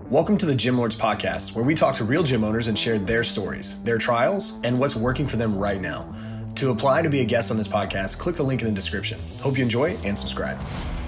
Welcome to the Gym Lords Podcast, where we talk to real gym owners and share their stories, their trials, and what's working for them right now. To apply to be a guest on this podcast, click the link in the description. Hope you enjoy and subscribe.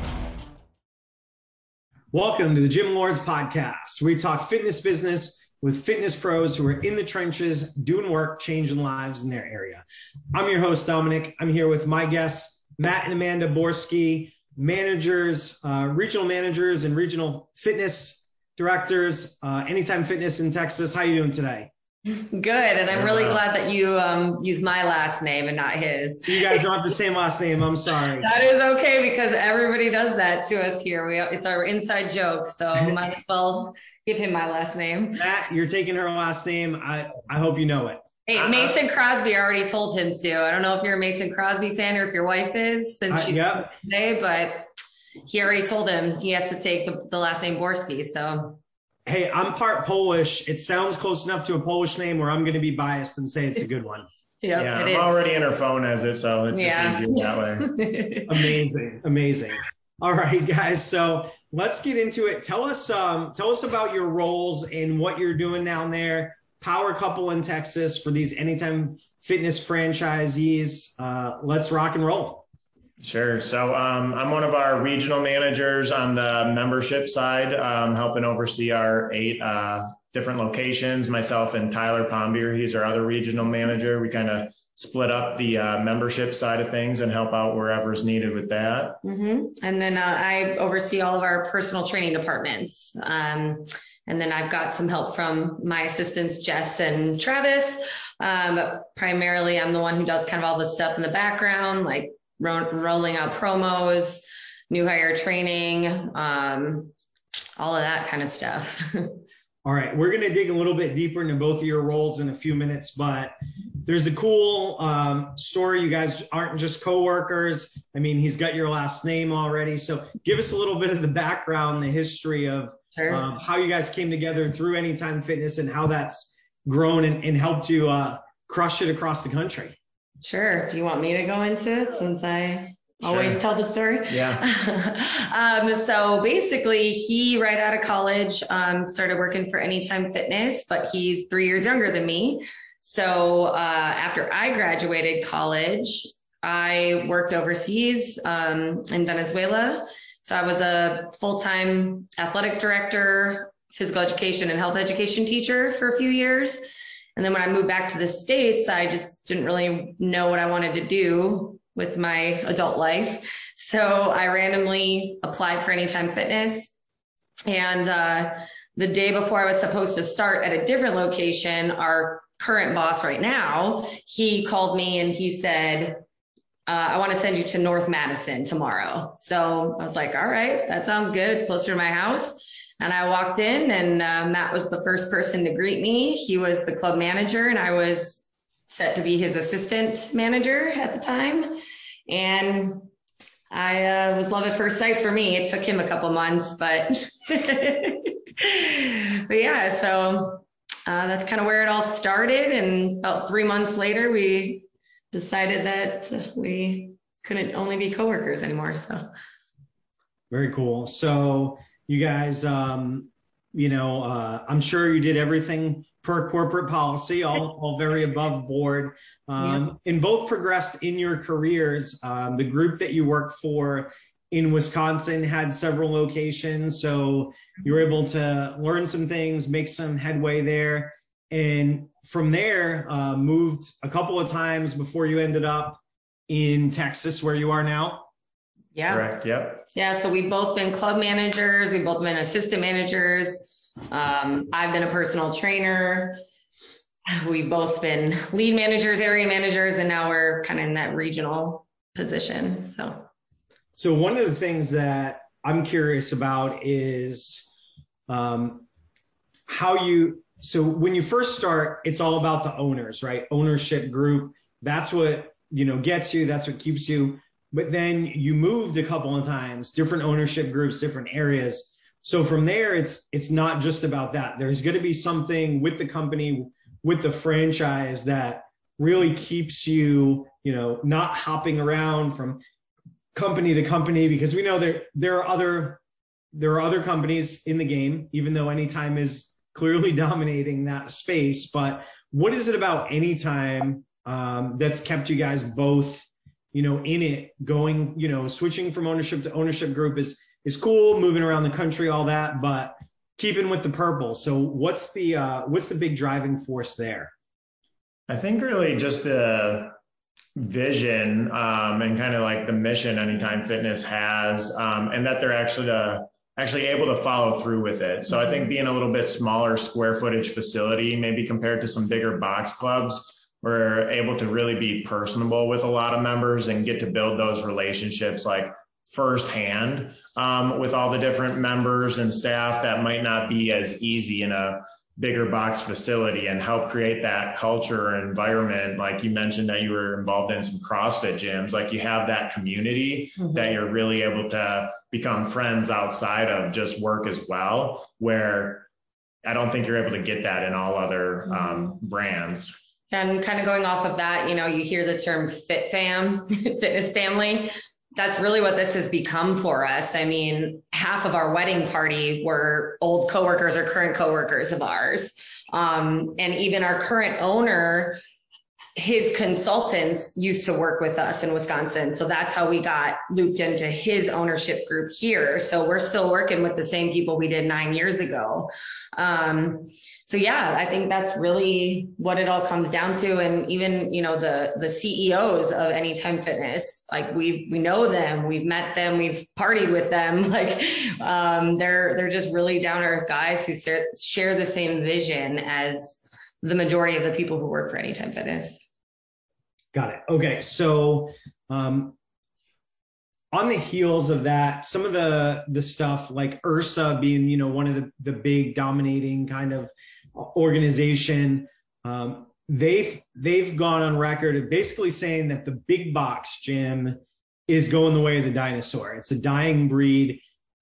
Welcome to the Gym Lords Podcast. We talk fitness business with fitness pros who are in the trenches, doing work, changing lives in their area. I'm your host, Dominic. I'm here with my guests, Matt and Amanda Borski, managers, regional managers and regional fitness directors, Anytime Fitness in Texas. How are you doing today? Good, and I'm really glad that you used my last name and not his. You guys don't have the same last name. I'm sorry. That is okay because everybody does that to us here. It's our inside joke, so might as well give him my last name. Matt, you're taking her last name. I hope you know it. Hey, Mason Crosby, I already told him to. I don't know if you're a Mason Crosby fan or if your wife is, since she's today, but he already told him he has to take the last name Borski, so. Hey, I'm part Polish. It sounds close enough to a Polish name where I'm going to be biased and say it's a good one. Yeah, I'm already in her phone as it, so it's just easier that way. Amazing. All right, guys. So let's get into it. Tell us about your roles and what you're doing down there. Power couple in Texas for these Anytime Fitness franchisees. Let's rock and roll. Sure. So I'm one of our regional managers on the membership side, helping oversee our 8 different locations. Myself and Tyler Pombier, he's our other regional manager. We kind of split up the membership side of things and help out wherever's needed with that. Mm-hmm. And then I oversee all of our personal training departments. And then I've got some help from my assistants, Jess and Travis. But primarily, I'm the one who does kind of all the stuff in the background, like rolling out promos, new hire training, all of that kind of stuff. All right, we're going to dig a little bit deeper into both of your roles in a few minutes, but there's a cool story. You guys aren't just coworkers. I mean, he's got your last name already. So give us a little bit of the background, the history of how you guys came together through Anytime Fitness and how that's grown and helped you crush it across the country. Sure. Do you want me to go into it since I always tell the story? Yeah. So basically, he right out of college started working for Anytime Fitness, but he's 3 years younger than me. So after I graduated college, I worked overseas in Venezuela. So I was a full-time athletic director, physical education and health education teacher for a few years. And then when I moved back to the States, I just didn't really know what I wanted to do with my adult life. So I randomly applied for Anytime Fitness. And the day before I was supposed to start at a different location, our current boss right now, he called me and he said, I want to send you to North Madison tomorrow. So I was like, all right, that sounds good. It's closer to my house. And I walked in and Matt was the first person to greet me. He was the club manager and I was set to be his assistant manager at the time. And I was love at first sight for me. It took him a couple months, but, yeah, so that's kind of where it all started. And about 3 months later, we decided that we couldn't only be coworkers anymore. So very cool. So you guys, I'm sure you did everything per corporate policy, all very above board, and both progressed in your careers. The group that you worked for in Wisconsin had several locations, so you were able to learn some things, make some headway there. And from there, moved a couple of times before you ended up in Texas where you are now. Yeah. Correct. Yep. Yeah. So we've both been club managers. We've both been assistant managers. I've been a personal trainer. We've both been lead managers, area managers, and now we're kind of in that regional position. So one of the things that I'm curious about is so when you first start, it's all about the owners, right? Ownership group. That's what, gets you. That's what keeps you. But then you moved a couple of times, different ownership groups, different areas. So from there, it's not just about that. There's going to be something with the company, with the franchise that really keeps you, not hopping around from company to company, because we know there are other there are other companies in the game, even though Anytime is clearly dominating that space. But what is it about Anytime that's kept you guys both, in it, going, switching from ownership to ownership group is cool, moving around the country, all that, but keeping with the purple. So what's the big driving force there? I think really just the vision and kind of like the mission Anytime Fitness has, and that they're actually able to follow through with it. So I think being a little bit smaller square footage facility, maybe compared to some bigger box clubs, we're able to really be personable with a lot of members and get to build those relationships like firsthand with all the different members and staff that might not be as easy in a bigger box facility, and help create that culture and environment. Like you mentioned that you were involved in some CrossFit gyms, like you have that community that you're really able to become friends outside of just work as well, where I don't think you're able to get that in all other brands. And kind of going off of that, you hear the term fit fam, fitness family. That's really what this has become for us. I mean, half of our wedding party were old coworkers or current coworkers of ours. And even our current owner, his consultants used to work with us in Wisconsin. So that's how we got looped into his ownership group here. So we're still working with the same people we did 9 years ago. So yeah, I think that's really what it all comes down to. And even, the CEOs of Anytime Fitness, like we know them, we've met them, we've partied with them. Like they're just really down to earth guys who share the same vision as the majority of the people who work for Anytime Fitness. Got it. Okay. So on the heels of that, some of the stuff like IHRSA being, one of the big dominating kind of organization, they've gone on record of basically saying that the big box gym is going the way of the dinosaur. It's a dying breed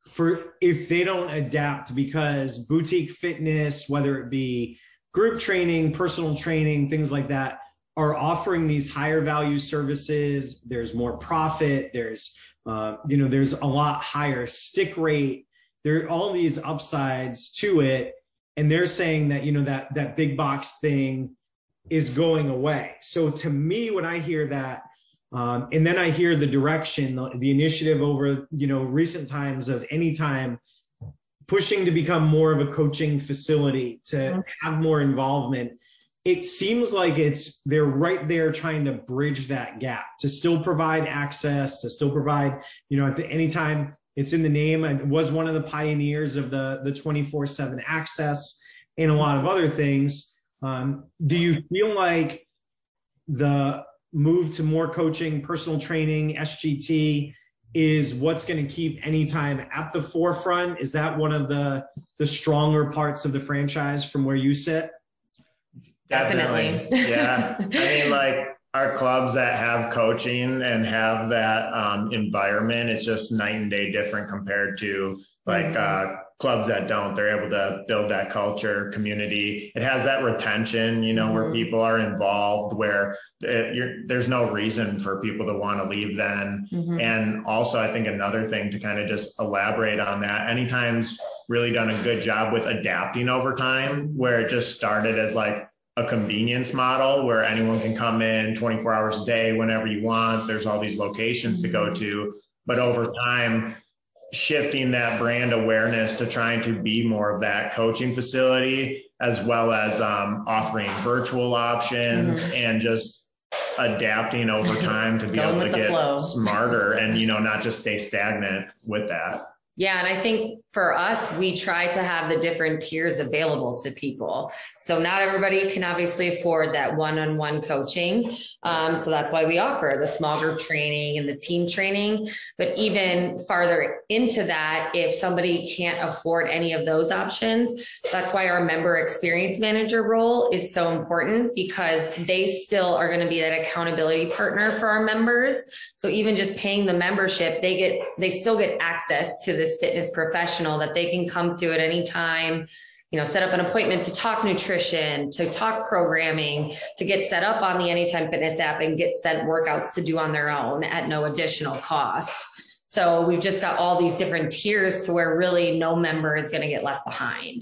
if they don't adapt, because boutique fitness, whether it be group training, personal training, things like that, are offering these higher value services. There's more profit. There's there's a lot higher stick rate. There are all these upsides to it. And they're saying that, that big box thing is going away. So to me, when I hear that, and then I hear the direction, the initiative over, recent times of Anytime pushing to become more of a coaching facility, to have more involvement, it seems like they're right there trying to bridge that gap, to still provide access, to still provide, at the Anytime, it's in the name. It was one of the pioneers of the 24/7 access and a lot of other things. Do you feel like the move to more coaching, personal training, SGT is what's going to keep Anytime at the forefront? Is that one of the stronger parts of the franchise from where you sit? Definitely. Yeah. I mean, like our clubs that have coaching and have that environment, it's just night and day different compared to like clubs that don't. They're able to build that culture, community. It has that retention, where people are involved, where there's no reason for people to want to leave then. And also, I think another thing to kind of just elaborate on that, Anytime's really done a good job with adapting over time, where it just started as like a convenience model where anyone can come in 24 hours a day whenever you want. There's all these locations to go to, but over time, shifting that brand awareness to trying to be more of that coaching facility, as well as offering virtual options and just adapting over time to be able to get smarter and, not just stay stagnant with that. Yeah. And I think for us, we try to have the different tiers available to people. So not everybody can obviously afford that one-on-one coaching. So that's why we offer the small group training and the team training. But even farther into that, if somebody can't afford any of those options, that's why our member experience manager role is so important, because they still are going to be that accountability partner for our members. So even just paying the membership, they still get access to this fitness professional that they can come to at any time, set up an appointment to talk nutrition, to talk programming, to get set up on the Anytime Fitness app and get sent workouts to do on their own at no additional cost. So we've just got all these different tiers to where really no member is going to get left behind.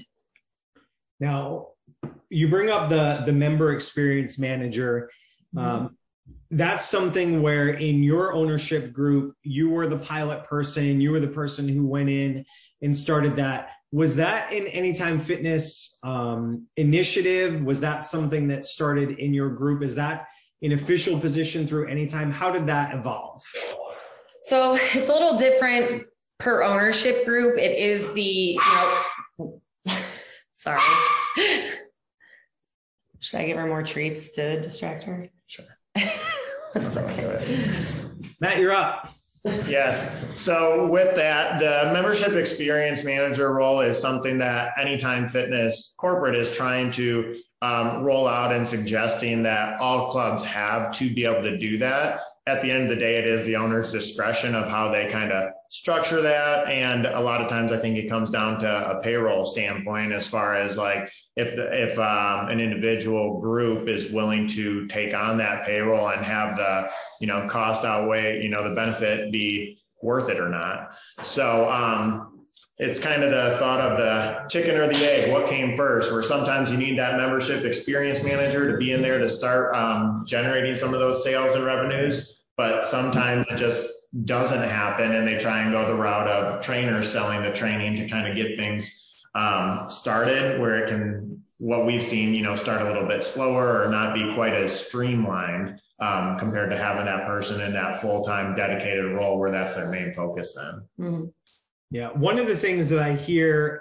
Now, you bring up the member experience manager. That's something where in your ownership group, you were the pilot person, you were the person who went in and started that. Was that an Anytime Fitness initiative? Was that something that started in your group? Is that an official position through Anytime? How did that evolve? So it's a little different per ownership group. It is the, sorry. Should I give her more treats to distract her? Sure. Okay. Matt, you're up. Yes. So with that, the membership experience manager role is something that Anytime Fitness corporate is trying to roll out and suggesting that all clubs have to be able to do that. At the end of the day, it is the owner's discretion of how they kind of structure that. And a lot of times I think it comes down to a payroll standpoint as far as like if an individual group is willing to take on that payroll and have the, cost outweigh, the benefit be worth it or not. So it's kind of the thought of the chicken or the egg, what came first, where sometimes you need that membership experience manager to be in there to start generating some of those sales and revenues. But sometimes it just doesn't happen and they try and go the route of trainers selling the training to kind of get things started where it can, what we've seen, start a little bit slower or not be quite as streamlined compared to having that person in that full-time dedicated role where that's their main focus then. Mm-hmm. Yeah, one of the things that I hear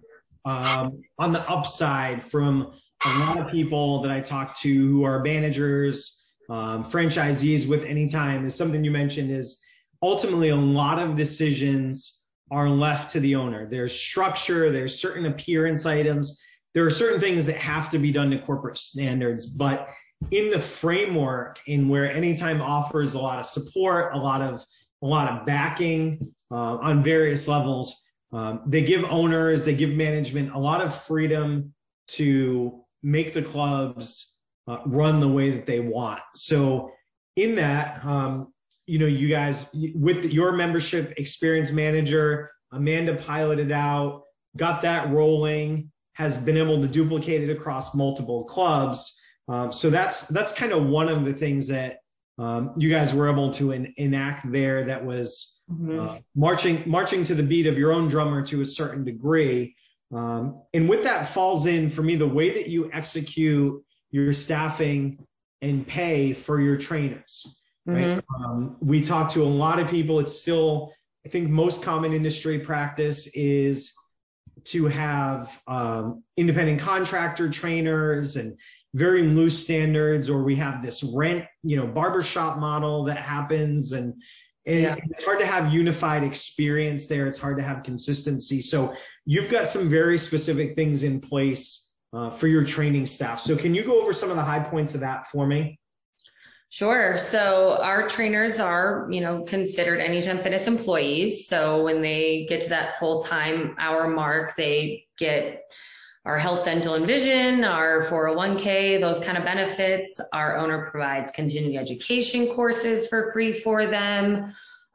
on the upside from a lot of people that I talk to who are managers, franchisees with Anytime is something you mentioned is ultimately a lot of decisions are left to the owner. There's structure, there's certain appearance items, there are certain things that have to be done to corporate standards, but in the framework in where Anytime offers a lot of support, a lot of backing on various levels, they give owners, they give management a lot of freedom to make the clubs run the way that they want. So in that, you guys with your membership experience manager, Amanda piloted out, got that rolling, has been able to duplicate it across multiple clubs. So that's kind of one of the things that you guys were able to enact there that was marching to the beat of your own drummer to a certain degree. And with that falls in, for me, the way that you execute your staffing and pay for your trainers. Right? We talk to a lot of people. It's still, I think most common industry practice is to have independent contractor trainers and very loose standards, or we have this rent, barbershop model that happens, and it's hard to have unified experience there. It's hard to have consistency. So you've got some very specific things in place for your training staff. So can you go over some of the high points of that for me? Sure. So our trainers are, considered Anytime Fitness employees. So when they get to that full-time hour mark, they get our health, dental, and vision, our 401k, those kind of benefits. Our owner provides continuing education courses for free for them.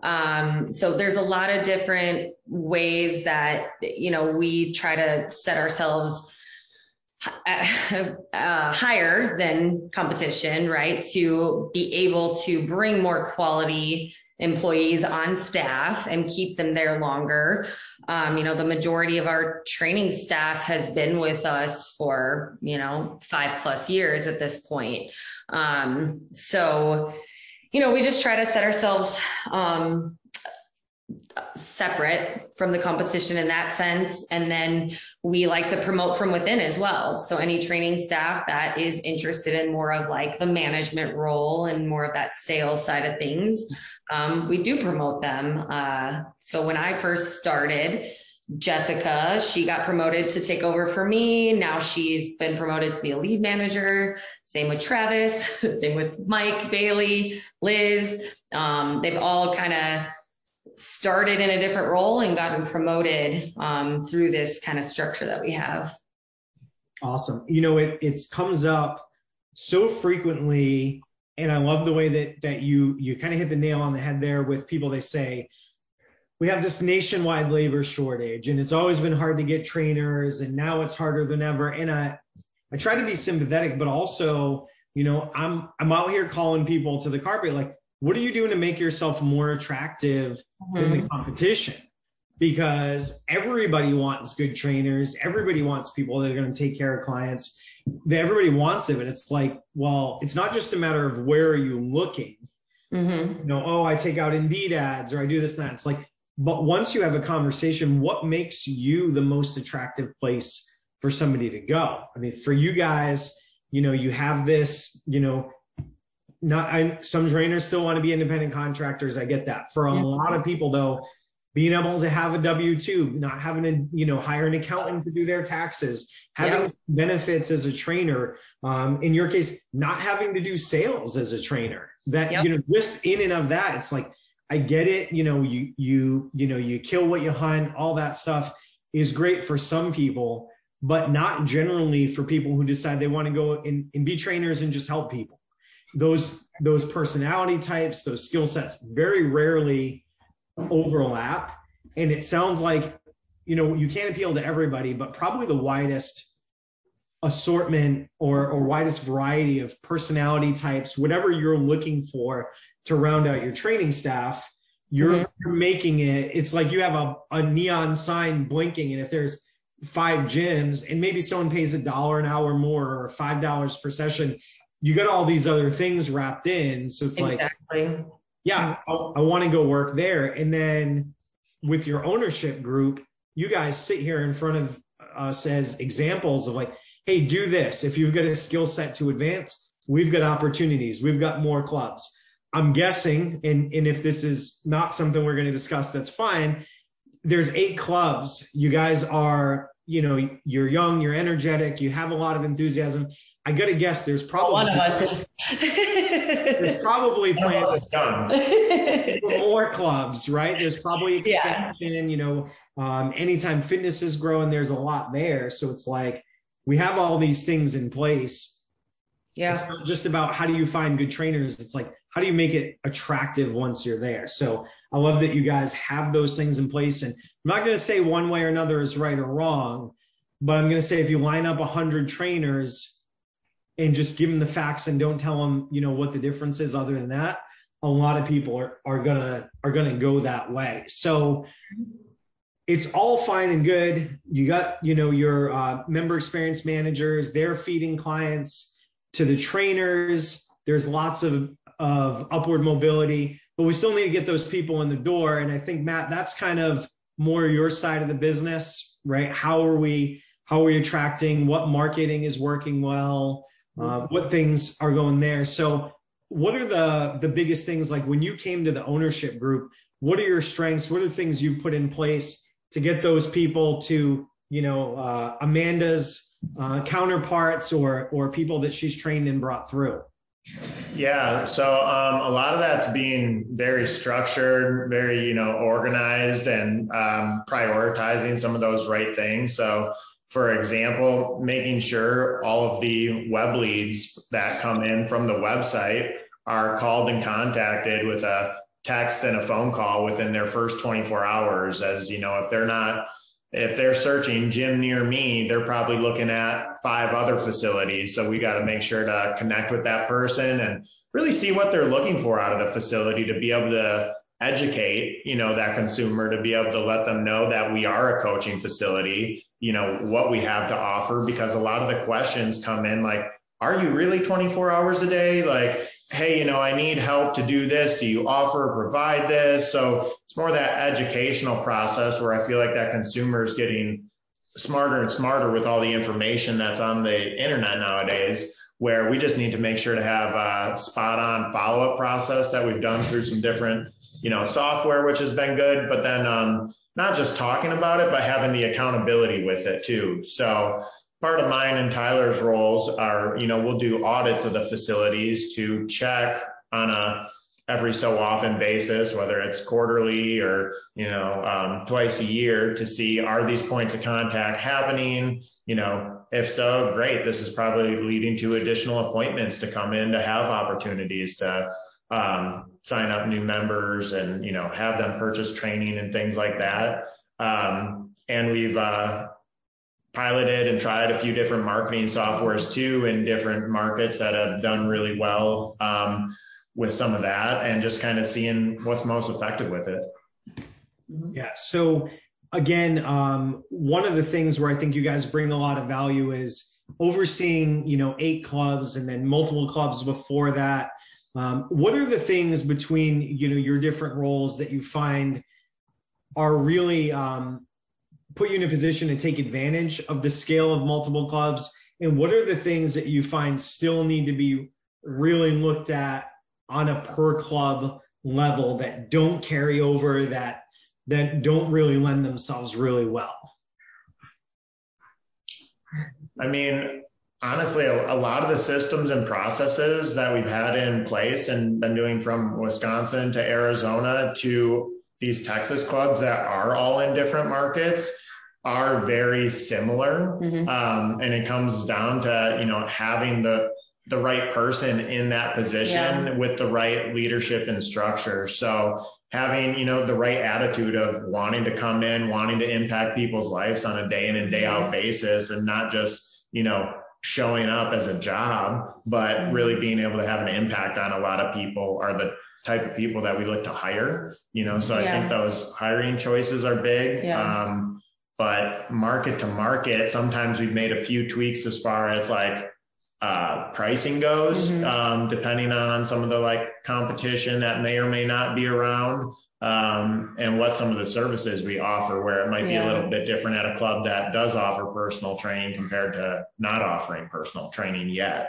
So there's a lot of different ways that, we try to set ourselves higher than competition, right? To be able to bring more quality employees on staff and keep them there longer. The majority of our training staff has been with us for, 5+ years at this point. So, we just try to set ourselves separate from the competition in that sense. And then we like to promote from within as well. So any training staff that is interested in more of like the management role and more of that sales side of things, we do promote them. So when I first started, Jessica, she got promoted to take over for me. Now she's been promoted to be a lead manager. Same with Travis, same with Mike, Bailey, Liz. They've all kind of started in a different role and gotten promoted through this kind of structure that we have. Awesome. It comes up so frequently, and I love the way that you kind of hit the nail on the head there with people. They say, we have this nationwide labor shortage, and it's always been hard to get trainers, and now it's harder than ever. And I try to be sympathetic, but also, I'm out here calling people to the carpet, like, what are you doing to make yourself more attractive than the competition? Because everybody wants good trainers. Everybody wants people that are going to take care of clients. Everybody wants it, but it's like, well, it's not just a matter of where are you looking. I take out Indeed ads, or I do this and that. It's like, but once you have a conversation, what makes you the most attractive place for somebody to go? I mean, for you guys, you have this, some trainers still want to be independent contractors. I get that. For a lot of people, though, being able to have a W-2, not having to, hire an accountant to do their taxes, having benefits as a trainer, in your case, not having to do sales as a trainer, that, just in and of that, it's like, I get it. You kill what you hunt, all that stuff is great for some people, but not generally for people who decide they want to go and be trainers and just help people. Those personality types, those skill sets very rarely overlap. And it sounds like, you can't appeal to everybody, but probably the widest assortment or widest variety of personality types, whatever you're looking for to round out your training staff, you're making it. It's like you have a neon sign blinking, and if there's 5 gyms and maybe someone pays $1 an hour more or $5 per session, you got all these other things wrapped in. So it's like, yeah, I want to go work there. And then with your ownership group, you guys sit here in front of us as examples of like, hey, do this. If you've got a skill set to advance, we've got opportunities. We've got more clubs. I'm guessing, and if this is not something we're going to discuss, that's fine. There's 8 clubs. You guys are, you're young, you're energetic, you have a lot of enthusiasm. I got to guess there's probably one of us is. There's probably plans for more clubs, right? There's probably expansion, Anytime Fitness is growing, there's a lot there. So it's like, we have all these things in place. Yeah. It's not just about how do you find good trainers. It's like, how do you make it attractive once you're there? So I love that you guys have those things in place. And I'm not going to say one way or another is right or wrong, but I'm going to say if you line up 100 trainers and just give them the facts and don't tell them, what the difference is other than that, a lot of people are going to go that way. So it's all fine and good. You got, your member experience managers, they're feeding clients to the trainers. There's lots of upward mobility, but we still need to get those people in the door. And I think, Matt, that's kind of more your side of the business, right? How are we attracting? What marketing is working well? What things are going there? So what are the biggest things, like when you came to the ownership group, what are your strengths? What are the things you've put in place to get those people to, Amanda's counterparts or people that she's trained and brought through? Yeah. So a lot of that's being very structured, very, organized, and prioritizing some of those right things. So for example, making sure all of the web leads that come in from the website are called and contacted with a text and a phone call within their first 24 hours. As if they're searching gym near me, they're probably looking at 5 other facilities. So we got to make sure to connect with that person and really see what they're looking for out of the facility to be able to educate, that consumer, to be able to let them know that we are a coaching facility, what we have to offer, because a lot of the questions come in like, are you really 24 hours a day? Like, hey, I need help to do this. Do you offer or provide this? So it's more that educational process where I feel like that consumer is getting smarter and smarter with all the information that's on the internet nowadays, where we just need to make sure to have a spot on follow-up process that we've done through some different, software, which has been good, but then not just talking about it, but having the accountability with it too. So part of mine and Tyler's roles are, we'll do audits of the facilities to check on a every so often basis, whether it's quarterly or, twice a year, to see, are these points of contact happening? If so, great. This is probably leading to additional appointments to come in to have opportunities to sign up new members and, have them purchase training and things like that. And we've piloted and tried a few different marketing softwares too in different markets that have done really well with some of that, and just kind of seeing what's most effective with it. Yeah. So again, one of the things where I think you guys bring a lot of value is overseeing, 8 clubs and then multiple clubs before that. What are the things between, your different roles that you find are really put you in a position to take advantage of the scale of multiple clubs? And what are the things that you find still need to be really looked at on a per club level that don't carry over, that don't really lend themselves really well? I mean, honestly, a lot of the systems and processes that we've had in place and been doing from Wisconsin to Arizona to these Texas clubs that are all in different markets are very similar. And it comes down to, having the right person in that position with the right leadership and structure. So having, the right attitude of wanting to come in, wanting to impact people's lives on a day in and day out basis, and not just, showing up as a job, but really being able to have an impact on a lot of people are the type of people that we look to hire, so I think those hiring choices are big. But market to market, sometimes we've made a few tweaks as far as pricing goes, depending on some of the competition that may or may not be around, and what some of the services we offer, where it might be a little bit different at a club that does offer personal training compared to not offering personal training yet.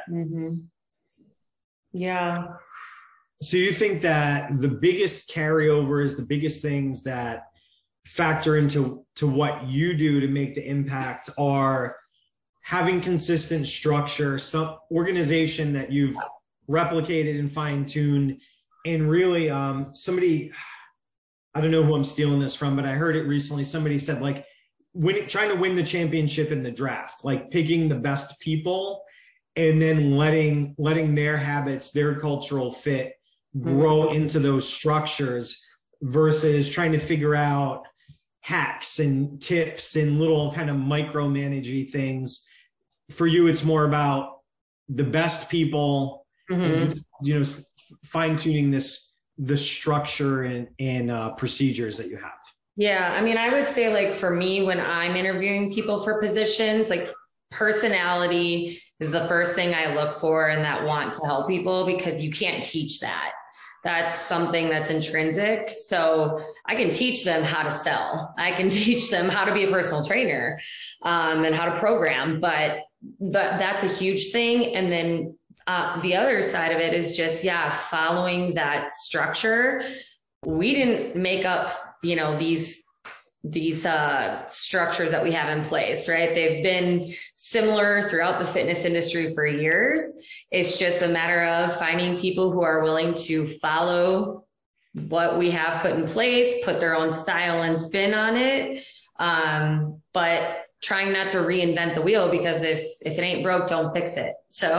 Yeah. So you think that the biggest carryovers, the biggest things that factor into what you do to make the impact are having consistent structure, some organization that you've replicated and fine-tuned, and really somebody, I don't know who I'm stealing this from, but I heard it recently. Somebody said trying to win the championship in the draft, picking the best people and then letting their habits, their cultural fit grow into those structures, versus trying to figure out hacks and tips and little kind of micromanagey things. For you, it's more about the best people, and, fine tuning the structure and procedures that you have. Yeah. I mean, I would say for me, when I'm interviewing people for positions, personality is the first thing I look for and that want to help people, because you can't teach that. That's something that's intrinsic. So I can teach them how to sell. I can teach them how to be a personal trainer, and how to program, but that's a huge thing. And then the other side of it is just, following that structure. We didn't make up, these structures that we have in place, right? They've been similar throughout the fitness industry for years. It's just a matter of finding people who are willing to follow what we have put in place, put their own style and spin on it. But trying not to reinvent the wheel, because if it ain't broke, don't fix it. So,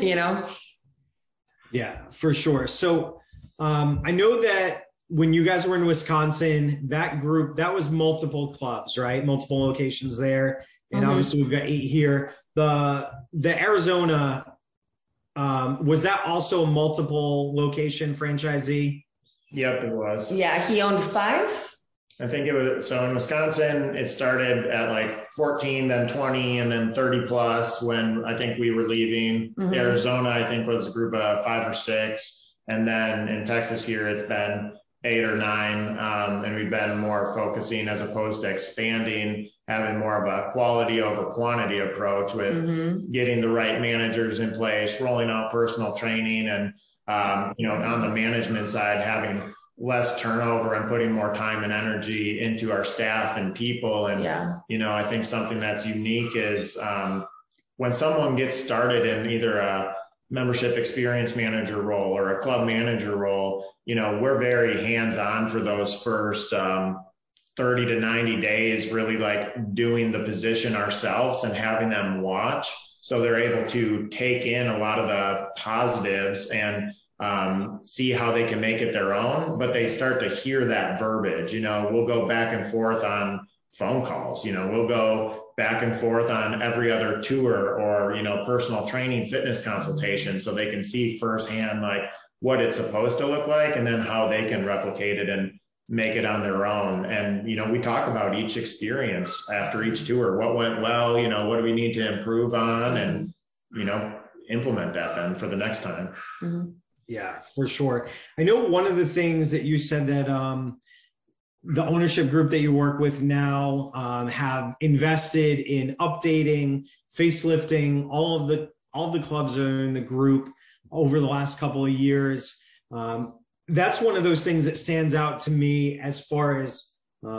Yeah, for sure. So I know that when you guys were in Wisconsin, that group, that was multiple clubs, right? Multiple locations there. And obviously we've got 8 here. The Arizona, was that also a multiple location franchisee? Yep, it was. Yeah, he owned 5. I think it was, so in Wisconsin, it started at 14, then 20, and then 30 plus when I think we were leaving. Arizona, I think, was a group of 5 or 6. And then in Texas here, it's been 8 or 9. And we've been more focusing, as opposed to expanding, having more of a quality over quantity approach with getting the right managers in place, rolling out personal training, and, on the management side, having less turnover and putting more time and energy into our staff and people. And, I think something that's unique is when someone gets started in either a membership experience manager role or a club manager role, we're very hands-on for those first 30 to 90 days, really doing the position ourselves and having them watch. So they're able to take in a lot of the positives and see how they can make it their own, but they start to hear that verbiage. We'll go back and forth on phone calls, we'll go back and forth on every other tour or, personal training fitness consultation, so they can see firsthand like what it's supposed to look like and then how they can replicate it and make it on their own. And, we talk about each experience after each tour, what went well, what do we need to improve on, and, implement that then for the next time. Mm-hmm. Yeah, for sure. I know one of the things that you said that the ownership group that you work with now have invested in updating, facelifting all of the clubs that are in the group over the last couple of years. That's one of those things that stands out to me as far as,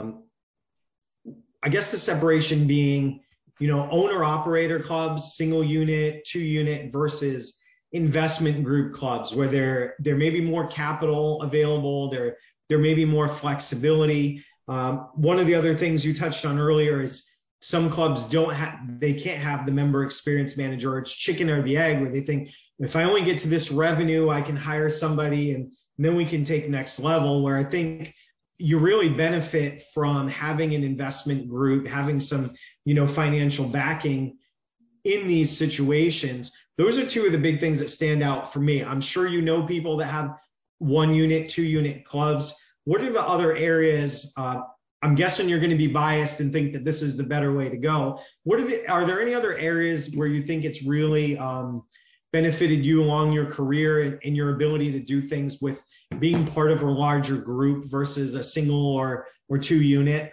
I guess the separation being, owner operator clubs, single unit, 2-unit versus investment group clubs, where there may be more capital available, there may be more flexibility. One of the other things you touched on earlier is some clubs they can't have the member experience manager, or it's chicken or the egg, where they think if I only get to this revenue, I can hire somebody and then we can take next level, where I think you really benefit from having an investment group, having some, financial backing in these situations. Those are two of the big things that stand out for me. I'm sure people that have 1-unit, 2-unit clubs. What are the other areas? I'm guessing you're going to be biased and think that this is the better way to go. Are there any other areas where you think it's really benefited you along your career and your ability to do things with being part of a larger group versus a single or 2-unit?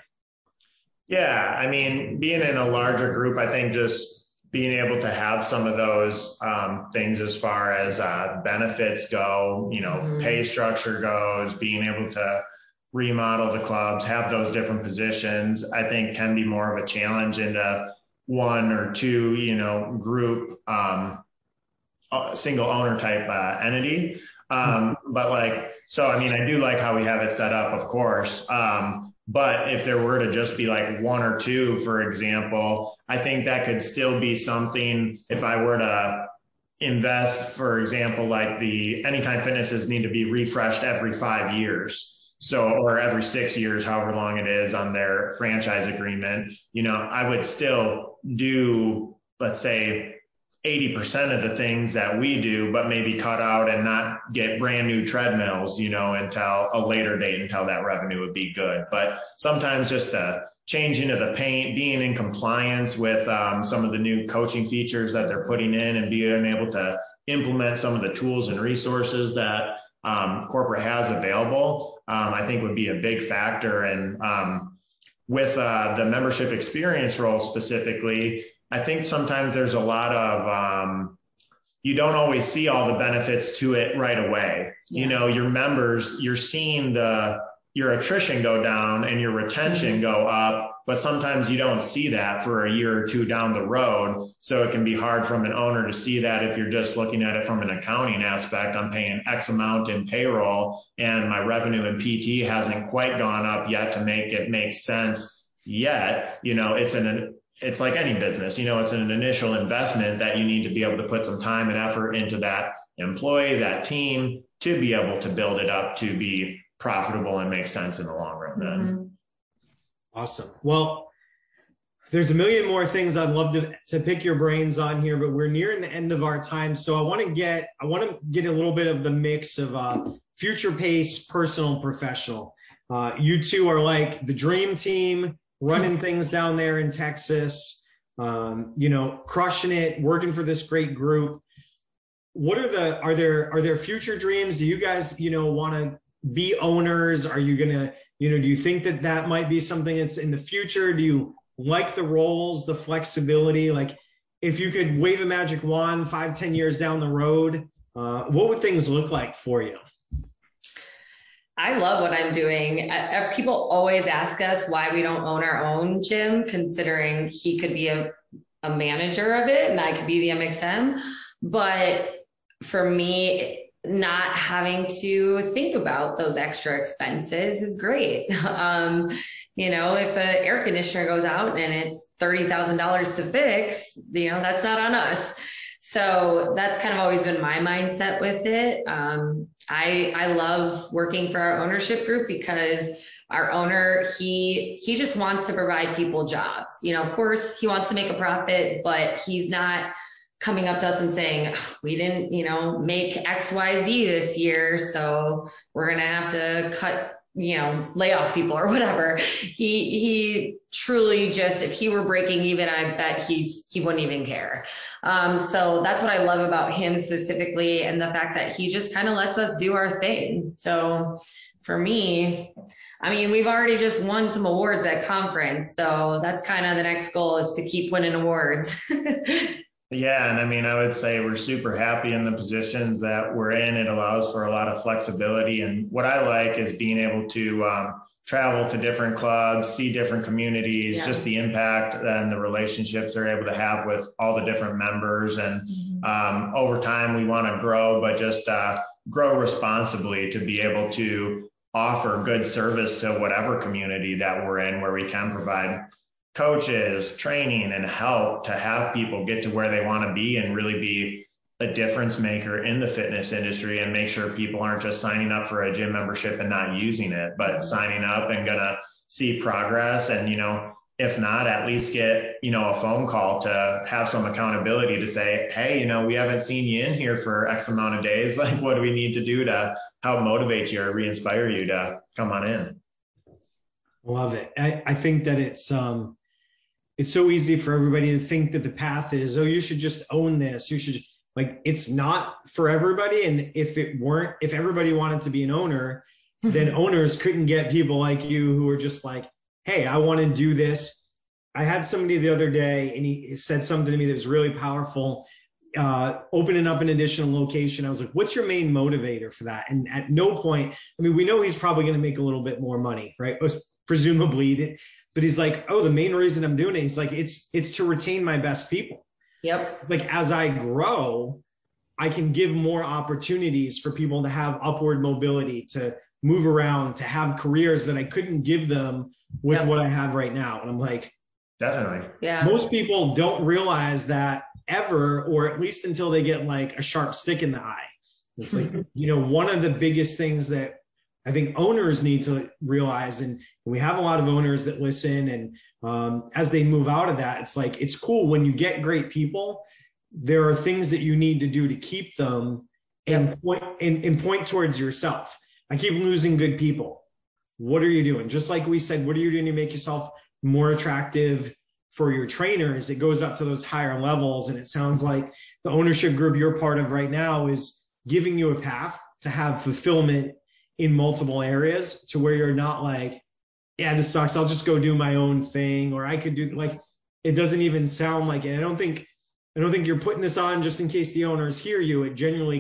Yeah, being in a larger group, I think just being able to have some of those things as far as benefits go, pay structure goes, being able to remodel the clubs, have those different positions, I think can be more of a challenge in a 1 or 2, group, single owner type entity. I do like how we have it set up, of course. But if there were to just be like 1 or 2, for example, I think that could still be something. If I were to invest, for example, like the Anytime Fitnesses need to be refreshed every 5 years. Or every 6 years, however long it is on their franchise agreement, I would still do, let's say, 80% of the things that we do, but maybe cut out and not get brand new treadmills, until a later date, until that revenue would be good. But sometimes just the changing of the paint, being in compliance with some of the new coaching features that they're putting in, and being able to implement some of the tools and resources that corporate has available, I think would be a big factor. And with the membership experience role specifically, I think sometimes there's a lot of, you don't always see all the benefits to it right away. Yeah. Your members, you're seeing your attrition go down and your retention go up, but sometimes you don't see that for a year or 2 down the road. So it can be hard from an owner to see that if you're just looking at it from an accounting aspect. I'm paying X amount in payroll and my revenue in PT hasn't quite gone up yet to make it make sense yet. It's like any business, it's an initial investment that you need to be able to put some time and effort into that employee, that team, to be able to build it up to be profitable and make sense in the long run then. Mm-hmm. Awesome. Well, there's a million more things I'd love to pick your brains on here, but we're nearing the end of our time. So I want to get a little bit of the mix of future pace, personal, professional. You two are like the dream team, running things down there in Texas, crushing it, working for this great group. Are there future dreams? Do you guys, want to be owners? Are you going to, do you think that might be something that's in the future? Do you like the roles, the flexibility? Like if you could wave a magic wand 5-10 years down the road, what would things look like for you? I love what I'm doing. People always ask us why we don't own our own gym, considering he could be a manager of it and I could be the MXM. But for me, not having to think about those extra expenses is great. If an air conditioner goes out and it's $30,000 to fix, that's not on us. So that's kind of always been my mindset with it. I love working for our ownership group because our owner, he just wants to provide people jobs. You know, of course he wants to make a profit, but he's not coming up to us and saying, we didn't, make XYZ this year, so we're going to have to cut, lay off people or whatever. He truly just, if he were breaking even, I bet he wouldn't even care. So that's what I love about him specifically, and the fact that he just kind of lets us do our thing. So for me, I mean, we've already just won some awards at conference, so that's kind of the next goal, is to keep winning awards. Yeah, and I mean, I would say we're super happy in the positions that we're in. It allows for a lot of flexibility. And what I like is being able to travel to different clubs, see different communities, just the impact and the relationships they're able to have with all the different members. And over time, we want to grow, but just grow responsibly to be able to offer good service to whatever community that we're in, where we can provide coaches, training, and help to have people get to where they want to be and really be a difference maker in the fitness industry, and make sure people aren't just signing up for a gym membership and not using it, but signing up and gonna see progress. And, if not, at least get, a phone call to have some accountability to say, hey, we haven't seen you in here for X amount of days. Like, what do we need to do to help motivate you or re-inspire you to come on in? Love it. I think that it's so easy for everybody to think that the path is, you should just own this. You should, it's not for everybody. And if everybody wanted to be an owner, then owners couldn't get people like you who are just like, hey, I want to do this. I had somebody the other day, and he said something to me that was really powerful. Opening up an additional location. I was like, what's your main motivator for that? And at no point, we know he's probably going to make a little bit more money, right? Presumably, but he's like, the main reason I'm doing it, he's like, it's to retain my best people. Yep. Like, as I grow, I can give more opportunities for people to have upward mobility, to move around, to have careers that I couldn't give them with what I have right now. And I'm like, definitely. Yeah. Most people don't realize that ever, or at least until they get like a sharp stick in the eye. It's like, one of the biggest things that I think owners need to realize, and we have a lot of owners that listen, and as they move out of that, it's like, it's cool when you get great people, there are things that you need to do to keep them and point towards yourself. I keep losing good people. What are you doing? Just like we said, what are you doing to make yourself more attractive for your trainers? It goes up to those higher levels. And it sounds like the ownership group you're part of right now is giving you a path to have fulfillment in multiple areas, to where you're not like, yeah, this sucks, I'll just go do my own thing. Or I could do, like, it doesn't even sound like it. I don't think you're putting this on just in case the owners hear you. It genuinely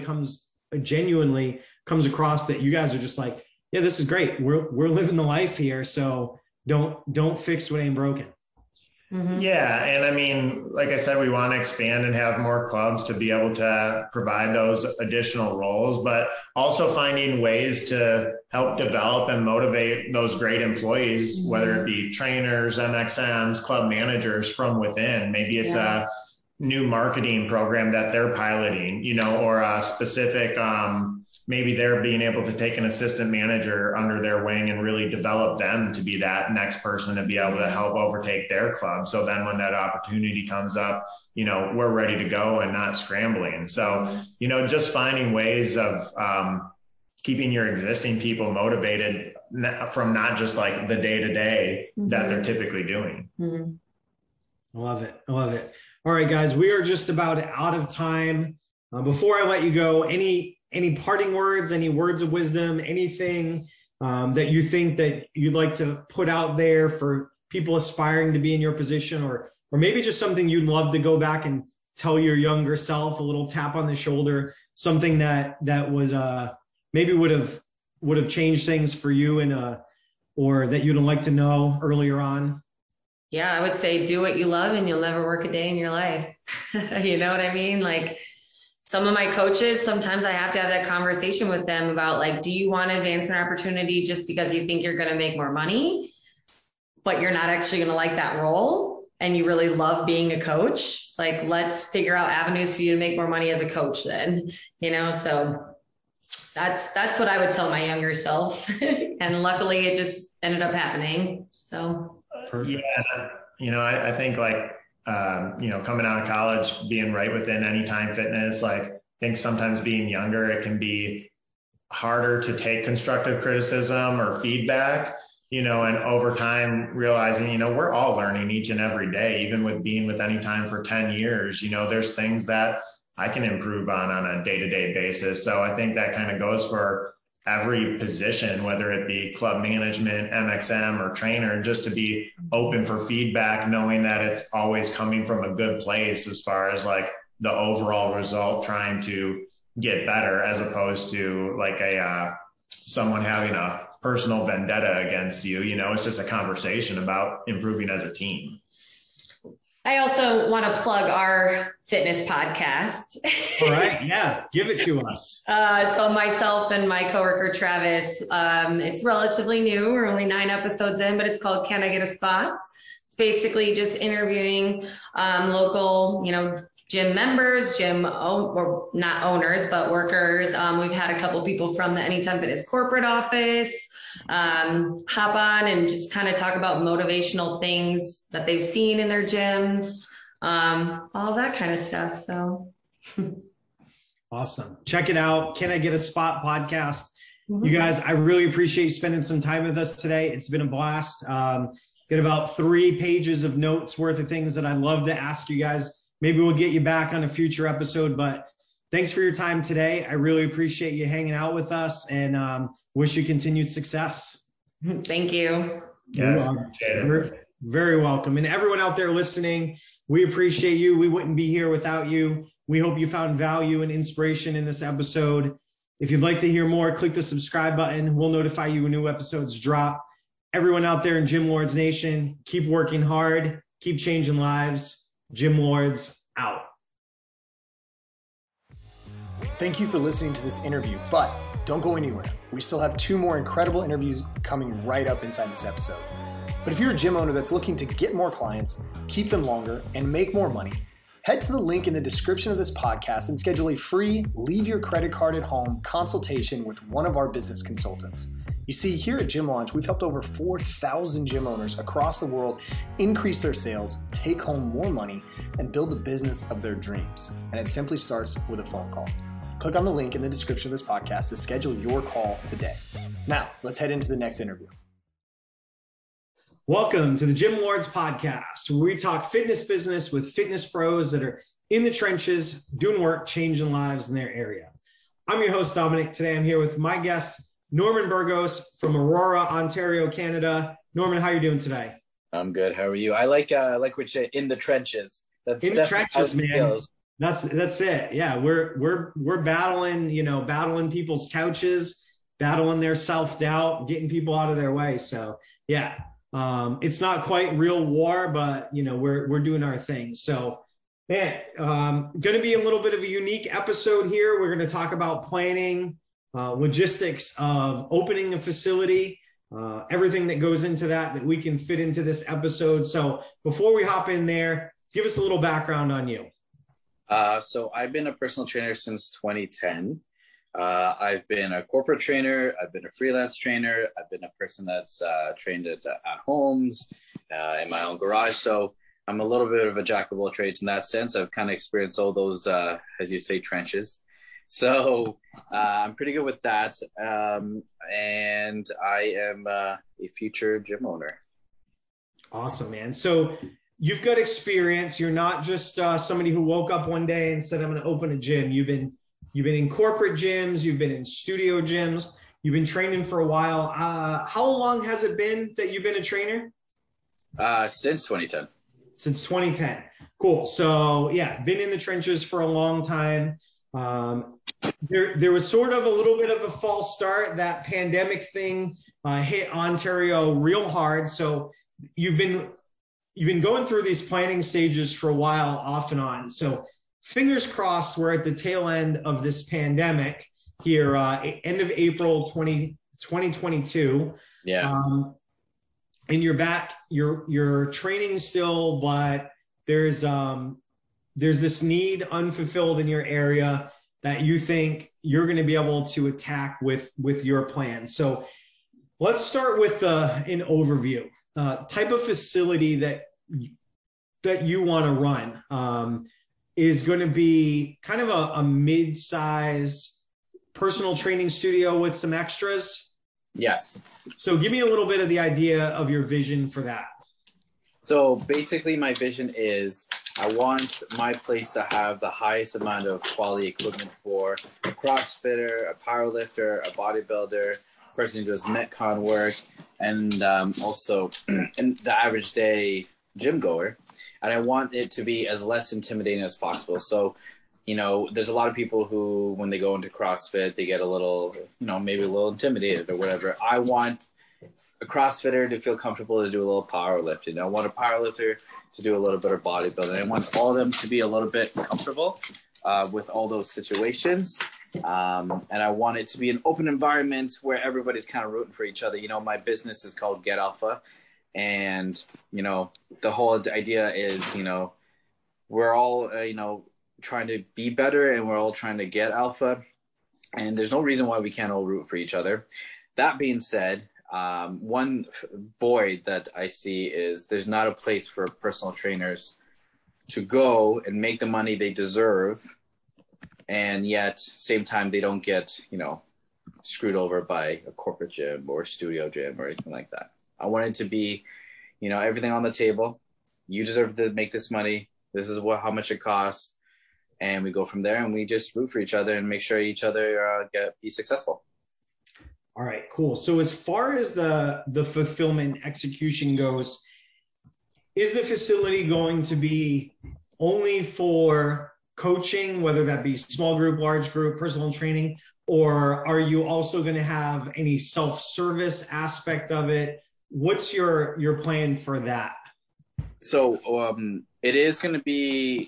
comes across that you guys are just like, yeah, this is great. We're living the life here. So don't fix what ain't broken. Mm-hmm. Yeah. And I mean, like I said, we want to expand and have more clubs to be able to provide those additional roles, but also finding ways to help develop and motivate those great employees, whether it be trainers, MXMs, club managers from within. Maybe it's a new marketing program that they're piloting, or a specific, maybe they're being able to take an assistant manager under their wing and really develop them to be that next person to be able to help overtake their club. So then when that opportunity comes up, we're ready to go and not scrambling. So, just finding ways of keeping your existing people motivated from not just like the day to day that they're typically doing. I love it. All right, guys, we are just about out of time. Before I let you go, any parting words, any words of wisdom, anything that you think that you'd like to put out there for people aspiring to be in your position, or maybe just something you'd love to go back and tell your younger self, a little tap on the shoulder, something that was maybe would have changed things for you, and or that you'd like to know earlier on? Yeah, I would say do what you love and you'll never work a day in your life. You know what I mean? Like, some of my coaches, sometimes I have to have that conversation with them about, like, do you want to advance an opportunity just because you think you're going to make more money, but you're not actually going to like that role and you really love being a coach? like, let's figure out avenues for you to make more money as a coach then, so that's what I would tell my younger self. And luckily it just ended up happening. So. Perfect. Yeah. I think coming out of college, being right within Anytime Fitness, I think sometimes being younger, it can be harder to take constructive criticism or feedback, and over time realizing, we're all learning each and every day, even with being with Anytime for 10 years, there's things that I can improve on a day-to-day basis. So I think that kind of goes for every position, whether it be club management, MXM, or trainer, just to be open for feedback, knowing that it's always coming from a good place as far as the overall result, trying to get better, as opposed to someone having a personal vendetta against you. It's just a conversation about improving as a team. I also want to plug our fitness podcast. All right. Yeah. Give it to us. So myself and my coworker, Travis, it's relatively new. We're only 9 episodes in, but it's called Can I Get a Spot? It's basically just interviewing local, gym members, or not owners, but workers. We've had a couple people from the Anytime Fitness corporate office hop on and just kind of talk about motivational things that they've seen in their gyms, all that kind of stuff. So awesome. Check it out. Can I Get a Spot podcast? Mm-hmm. You guys, I really appreciate you spending some time with us today. It's been a blast. Got about 3 pages of notes worth of things that I'd love to ask you guys. Maybe we'll get you back on a future episode, but thanks for your time today. I really appreciate you hanging out with us, and wish you continued success. Thank you. Yes, very welcome. And everyone out there listening, we appreciate you. We wouldn't be here without you. We hope you found value and inspiration in this episode. If you'd like to hear more, click the subscribe button. We'll notify you when new episodes drop. Everyone out there in Gym Lords Nation, keep working hard, keep changing lives. Gym Lords out. Thank you for listening to this interview, but don't go anywhere. We still have 2 more incredible interviews coming right up inside this episode. But if you're a gym owner that's looking to get more clients, keep them longer, and make more money, head to the link in the description of this podcast and schedule a free leave your credit card at home consultation with one of our business consultants. You see, here at Gym Launch, we've helped over 4,000 gym owners across the world increase their sales, take home more money, and build the business of their dreams. And it simply starts with a phone call. Click on the link in the description of this podcast to schedule your call today. Now, let's head into the next interview. Welcome to the Gym Lords podcast, where we talk fitness business with fitness pros that are in the trenches, doing work, changing lives in their area. I'm your host, Dominic. Today, I'm here with my guest, Norman Burgos from Aurora, Ontario, Canada. Norman, how are you doing today? I'm good. How are you? I like what you say, in the trenches. That's in the trenches, man. Feels. That's it. Yeah, we're battling people's couches, battling their self-doubt, getting people out of their way. So yeah, it's not quite real war, but we're doing our thing. So man, going to be a little bit of a unique episode here. We're going to talk about planning, logistics of opening a facility, everything that goes into that we can fit into this episode. So before we hop in there, give us a little background on you. So I've been a personal trainer since 2010. I've been a corporate trainer. I've been a freelance trainer. I've been a person that's trained at homes, in my own garage. So I'm a little bit of a jack of all trades in that sense. I've kind of experienced all those, as you say, trenches. So I'm pretty good with that. And I am a future gym owner. Awesome, man. So you've got experience. You're not just somebody who woke up one day and said, I'm going to open a gym. You've been in corporate gyms. You've been in studio gyms. You've been training for a while. How long has it been that you've been a trainer? Since 2010. Since 2010. Cool. So yeah, been in the trenches for a long time. There was sort of a little bit of a false start. That pandemic thing hit Ontario real hard. So you've been going through these planning stages for a while, off and on. So fingers crossed, we're at the tail end of this pandemic here, end of April 2022. Yeah. And you're back, you're training still, but there's there's this need unfulfilled in your area that you think you're going to be able to attack with your plan. So let's start with an overview. Type of facility that you want to run is going to be kind of a mid-size personal training studio with some extras. Yes. So give me a little bit of the idea of your vision for that. So basically my vision is I want my place to have the highest amount of quality equipment for a CrossFitter, a powerlifter, a bodybuilder, person who does Metcon work, and also in the average day gym goer. And I want it to be as less intimidating as possible. So, you know, there's a lot of people who, when they go into CrossFit, they get a little, you know, maybe a little intimidated or whatever. I want a CrossFitter to feel comfortable to do a little powerlifting. I want a powerlifter to do a little bit of bodybuilding. I want all of them to be a little bit comfortable with all those situations. And I want it to be an open environment where everybody's kind of rooting for each other. You know, my business is called Get Alpha. And, you know, the whole idea is, you know, we're all, you know, trying to be better and we're all trying to get alpha. And there's no reason why we can't all root for each other. That being said, one void that I see is there's not a place for personal trainers to go and make the money they deserve, and yet same time they don't get, you know, screwed over by a corporate gym or a studio gym or anything like that. I want it to be, you know, everything on the table. You deserve to make this money. This is how much it costs, and we go from there and we just root for each other and make sure each other be successful. All right, cool. So as far as the fulfillment execution goes, is the facility going to be only for coaching, whether that be small group, large group, personal training, or are you also going to have any self-service aspect of it? What's your plan for that? So it is going to be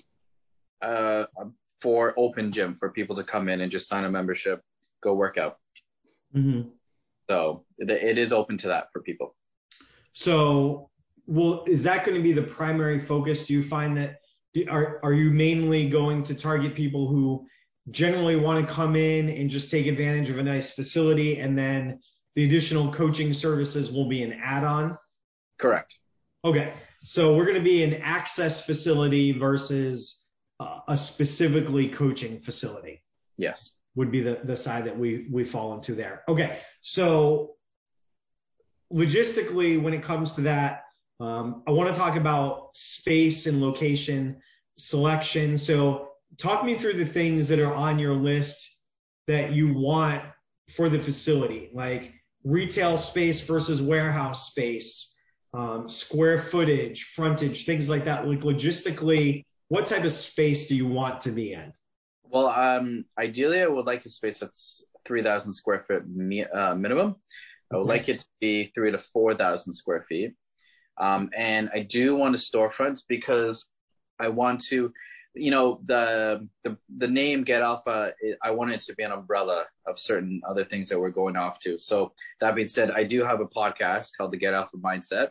for open gym for people to come in and just sign a membership, go work out. Mm-hmm. So it is open to that for people. So, well, is that going to be the primary focus? Do you find that are you mainly going to target people who generally want to come in and just take advantage of a nice facility, and then the additional coaching services will be an add-on? Correct. Okay. So we're going to be an access facility versus a specifically coaching facility. Yes. Would be the side that we fall into there. Okay. So logistically, when it comes to that, I want to talk about space and location selection. So talk me through the things that are on your list that you want for the facility, like retail space versus warehouse space, square footage, frontage, things like that. Like logistically, what type of space do you want to be in? Well, ideally, I would like a space that's 3,000 square foot minimum. I would like it to be 3,000 to 4,000 square feet. And I do want a storefront because I want to, you know, the name Get Alpha, I want it to be an umbrella of certain other things that we're going off to. So that being said, I do have a podcast called the Get Alpha Mindset.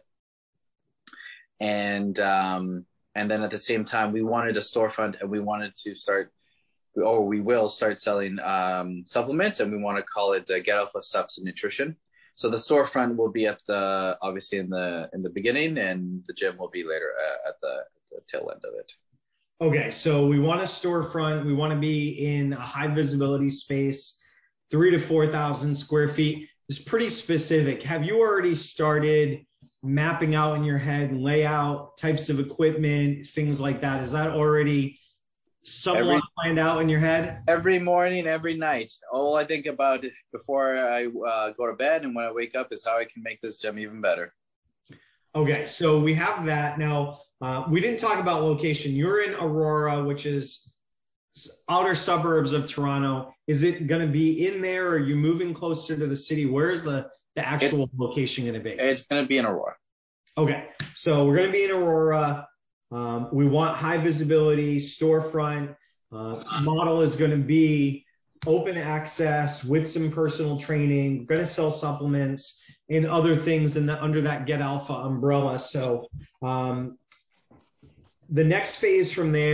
And then at the same time, we wanted a storefront and we wanted to start, or we will start selling supplements, and we want to call it Get Alpha Subs and Nutrition. So the storefront will be obviously in the beginning, and the gym will be later at the tail end of it. Okay, so we want a storefront. We want to be in a high visibility space, 3,000 to 4,000 square feet. It's pretty specific. Have you already started mapping out in your head layout, types of equipment, things like that? Is that already somewhat planned out in your head? Every morning, every night. All I think about before I go to bed and when I wake up is how I can make this gym even better. Okay, so we have that. Now, we didn't talk about location. You're in Aurora, which is outer suburbs of Toronto. Is it going to be in there, or are you moving closer to the city? Where's the actual location going to be? It's going to be in Aurora. Okay, so we're going to be in Aurora. We want high visibility, storefront. Model is going to be open access with some personal training. We're going to sell supplements and other things under that Get Alpha umbrella. So the next phase from there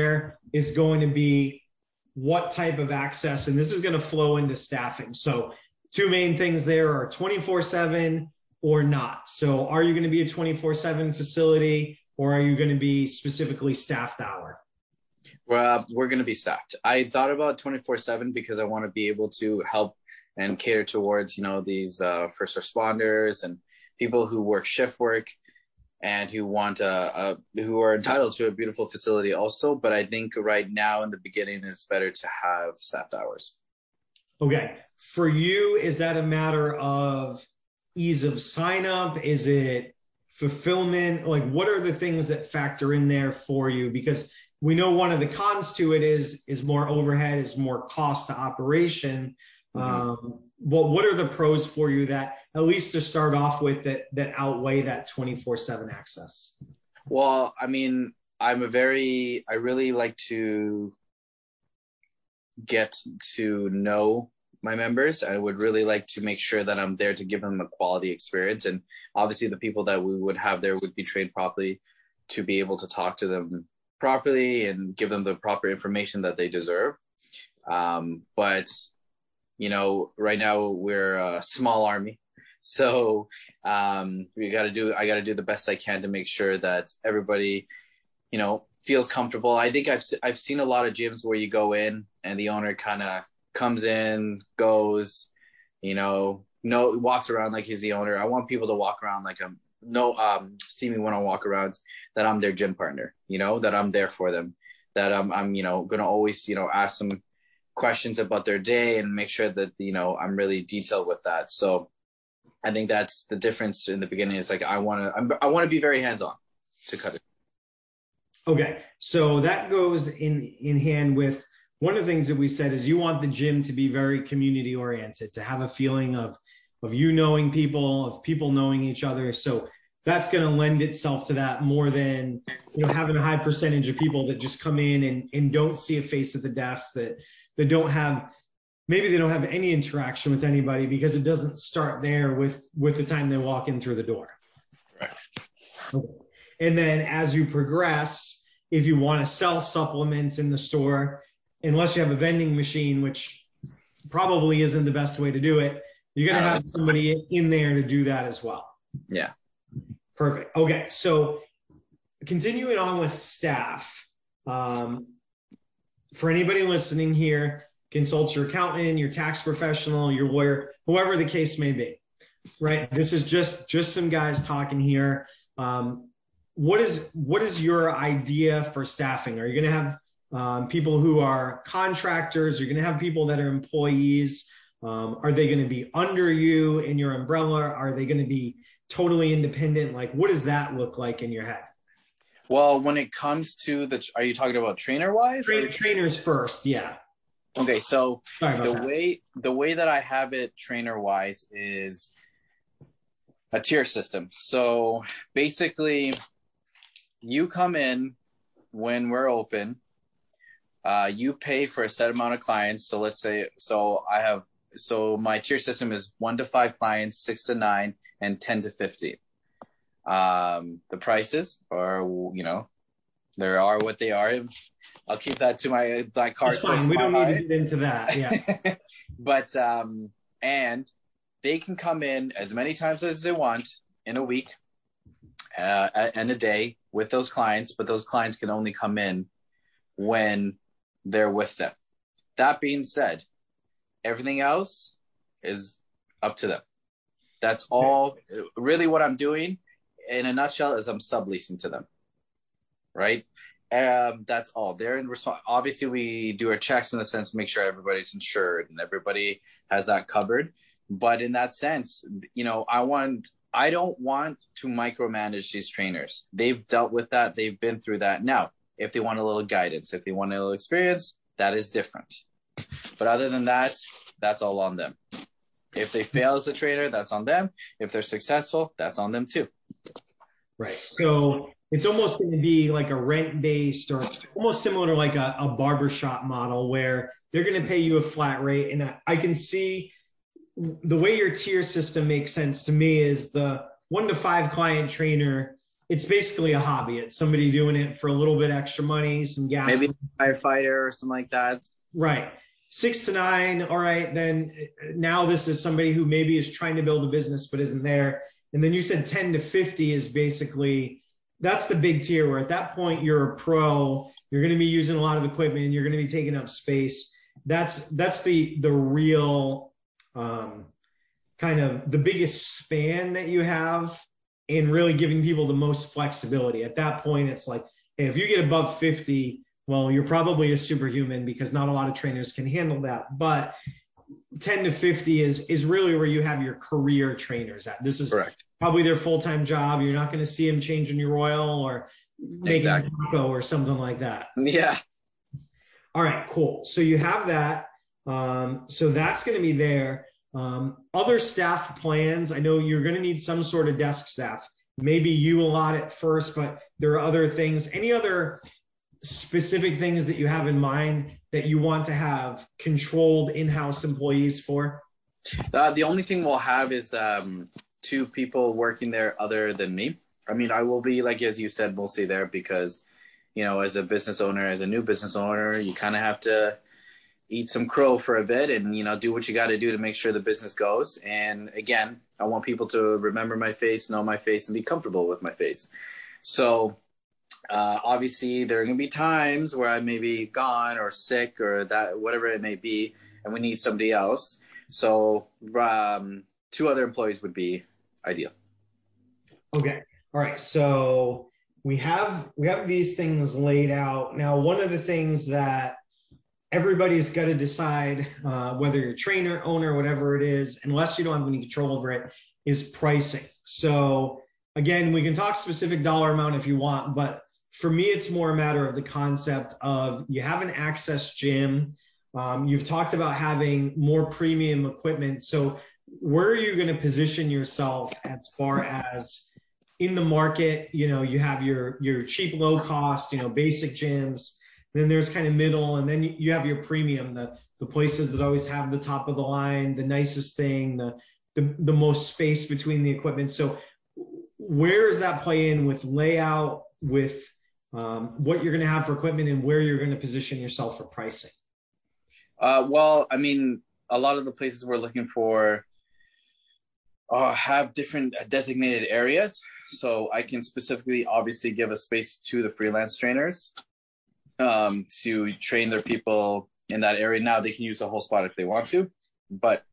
is going to be what type of access, and this is going to flow into staffing. So two main things there are 24/7 or not. So are you going to be a 24/7 facility, or are you going to be specifically staffed hour? We're going to be staffed. I thought about 24/7 because I want to be able to help and cater towards, these first responders and people who work shift work and who want who are entitled to a beautiful facility also. But I think right now in the beginning, it's better to have staffed hours. Okay. For you, is that a matter of ease of sign up? Is it fulfillment? Like, what are the things that factor in there for you? Because we know one of the cons to it is more overhead, is more cost to operation. What are the pros for you that, at least to start off with, that outweigh that 24/7 access? Well, I mean, I really like to get to know my members. I would really like to make sure that I'm there to give them a quality experience. And obviously the people that we would have there would be trained properly to be able to talk to them properly and give them the proper information that they deserve. But right now we're a small army. So I got to do the best I can to make sure that everybody, feels comfortable. I think I've seen a lot of gyms where you go in and the owner kind of comes in, goes, walks around like he's the owner. I want people to walk around like see me when I walk around, that I'm their gym partner, that I'm there for them, that I'm going to always, ask them questions about their day and make sure that, I'm really detailed with that. So I think that's the difference in the beginning. Is like, I want to be very hands-on to cut it. Okay. So that goes in hand with one of the things that we said is you want the gym to be very community oriented, to have a feeling of knowing people, of people knowing each other. So that's going to lend itself to that more than, having a high percentage of people that just come in and don't see a face at the desk, that don't have, maybe they don't have any interaction with anybody because it doesn't start there with the time they walk in through the door. Right. Okay. And then as you progress, if you want to sell supplements in the store, unless you have a vending machine, which probably isn't the best way to do it, you're going to have somebody in there to do that as well. Yeah. Perfect. Okay. So continuing on with staff, for anybody listening here, consult your accountant, your tax professional, your lawyer, whoever the case may be, right? This is just some guys talking here. What is your idea for staffing? Are you going to have people who are contractors? You're going to have people that are employees. Are they going to be under you in your umbrella? Are they going to be totally independent? Like, what does that look like in your head? Well, when it comes to are you talking about trainer wise? Trainers first. Yeah. Okay. So the way that I have it trainer wise is a tier system. So basically you come in when we're open, you pay for a set amount of clients. So let's say, my tier system is 1 to 5 clients, 6 to 9, and 10 to 15. The prices are, there are what they are. I'll keep that to my card. That's fine. We don't need to get into that. Yeah. But, and they can come in as many times as they want in a week and a day with those clients, but those clients can only come in when they're with them. That being said, everything else is up to them. That's all really what I'm doing in a nutshell is I'm subleasing to them. Right. That's all. They're in obviously we do our checks in the sense to make sure everybody's insured and everybody has that covered. But in that sense, I don't want to micromanage these trainers. They've dealt with that. They've been through that. Now, if they want a little guidance, if they want a little experience, that is different. But other than that, that's all on them. If they fail as a trainer, that's on them. If they're successful, that's on them too. Right. So it's almost going to be like a rent-based or almost similar to like a barbershop model where they're going to pay you a flat rate. And I can see the way your tier system makes sense to me is the 1 to 5 client trainer it's basically a hobby. It's somebody doing it for a little bit extra money, some gas. Maybe a firefighter or something like that. Right. 6 to 9. All right. Then now this is somebody who maybe is trying to build a business but isn't there. And then you said 10 to 50 is basically, that's the big tier where at that point you're a pro, you're going to be using a lot of equipment, you're going to be taking up space. That's the real kind of the biggest span that you have in really giving people the most flexibility. At that point, it's like, hey, if you get above 50, well, you're probably a superhuman because not a lot of trainers can handle that. But 10 to 50 is really where you have your career trainers at. This is Correct. Probably their full-time job. You're not going to see them changing your oil or making a taco or something like that. Yeah. All right, cool. So you have that. So that's going to be there. Other staff plans, I know you're going to need some sort of desk staff. Maybe you allot it first, but there are other things. Any other specific things that you have in mind that you want to have controlled in-house employees for? The only thing we'll have is 2 people working there other than me. I mean, I will be, like, as you said, mostly there because, you know, as a business owner, as a new business owner, you kind of have to eat some crow for a bit and, you know, do what you got to do to make sure the business goes. And again, I want people to remember my face, know my face, and be comfortable with my face. So obviously there are going to be times where I may be gone or sick or that, whatever it may be, and we need somebody else. So 2 other employees would be ideal. Okay. All right. So we have these things laid out. Now, one of the things that everybody's got to decide, whether you're a trainer, owner, whatever it is, unless you don't have any control over it, is pricing. So again, we can talk specific dollar amount if you want, but for me, it's more a matter of the concept of you have an access gym. You've talked about having more premium equipment. So where are you going to position yourself as far as in the market? You know, you have your cheap, low cost, you know, basic gyms. Then there's kind of middle, and then you have your premium, the places that always have the top of the line, the nicest thing, the most space between the equipment. So where does that play in with layout, with what you're going to have for equipment, and where you're going to position yourself for pricing? Well, I mean, a lot of the places we're looking for have different designated areas. So I can specifically obviously give a space to the freelance trainers to train their people in that area. Now they can use the whole spot if they want to, but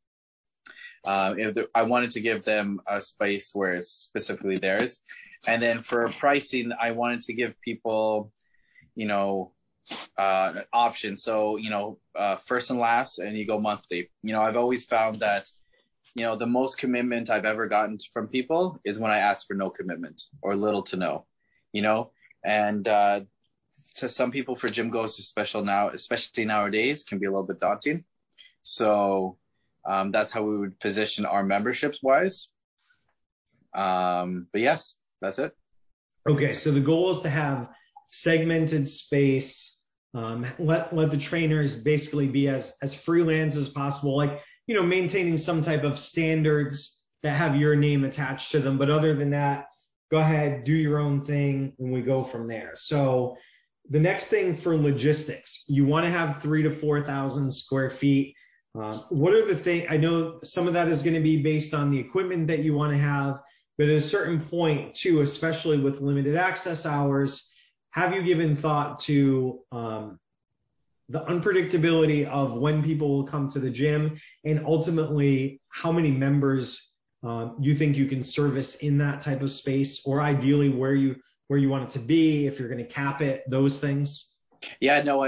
I wanted to give them a space where it's specifically theirs. And then for pricing, I wanted to give people, you know, an option. So, you know, first and last, and you go monthly. You know, I've always found that, you know, the most commitment I've ever gotten from people is when I ask for no commitment or little to no, you know, and to some people for Gym Ghost especially nowadays, can be a little bit daunting. So that's how we would position our memberships wise. But yes, that's it. Okay. So the goal is to have segmented space. Let the trainers basically be as freelance as possible, like, you know, maintaining some type of standards that have your name attached to them. But other than that, go ahead, do your own thing, and we go from there. So the next thing for logistics, you want to have 3,000 to 4,000 square feet. What are the things? I know some of that is going to be based on the equipment that you want to have, but at a certain point too, especially with limited access hours, have you given thought to the unpredictability of when people will come to the gym, and ultimately how many members you think you can service in that type of space, or ideally where you want it to be, if you're going to cap it, those things? Yeah, no,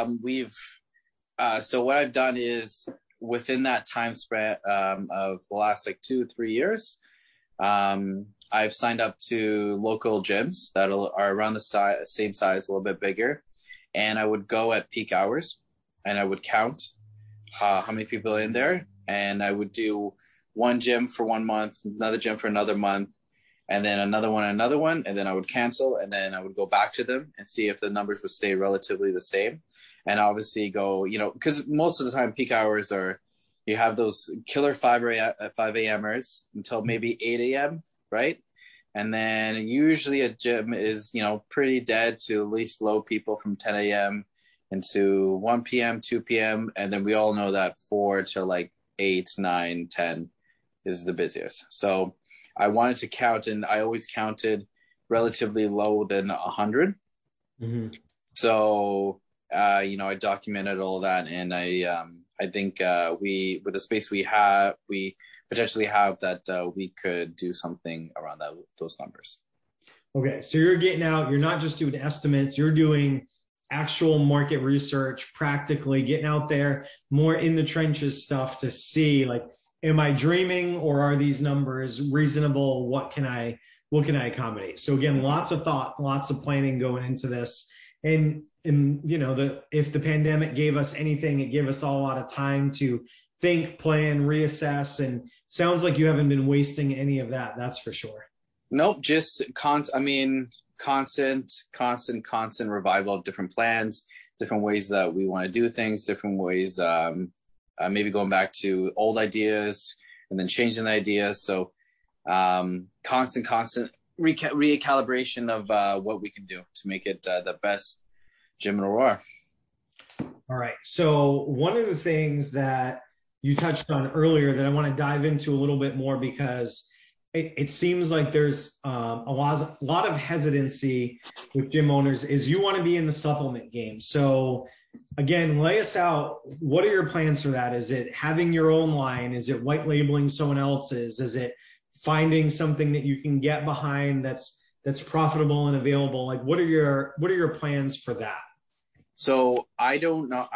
so what I've done is within that time span of the last like 2-3 years, I've signed up to local gyms that are around the same size, a little bit bigger. And I would go at peak hours and I would count how many people are in there. And I would do one gym for 1 month, another gym for another month, and then another one. And then I would cancel, and then I would go back to them and see if the numbers would stay relatively the same. And obviously go, you know, because most of the time peak hours are, you have those killer 5 a.m.ers until maybe 8 a.m., right? And then usually a gym is, pretty dead to at least low people from 10 a.m. into 1 p.m., 2 p.m. And then we all know that 4 to like 8, 9, 10 is the busiest. So I wanted to count, and I always counted relatively low than 100. Mm-hmm. So, I documented all that, and I think with the space we have, we potentially have that we could do something around those numbers. Okay, so you're getting out, you're not just doing estimates, you're doing actual market research, practically getting out there, more in the trenches stuff to see, like, am I dreaming, or are these numbers reasonable? What can I accommodate? So again, lots of thought, lots of planning going into this. And if the pandemic gave us anything, it gave us all a lot of time to think, plan, reassess, and sounds like you haven't been wasting any of that. That's for sure. Nope, just constant revival of different plans, different ways that we want to do things, different ways, maybe going back to old ideas and then changing the ideas. So constant recalibration of what we can do to make it the best gym in Aurora. All right. So one of the things that you touched on earlier that I want to dive into a little bit more, because it seems like there's a lot of hesitancy with gym owners, is you want to be in the supplement game. So again, lay us out. What are your plans for that? Is it having your own line? Is it white labeling someone else's? Is it finding something that you can get behind that's profitable and available? Like, what are your plans for that? So I don't know.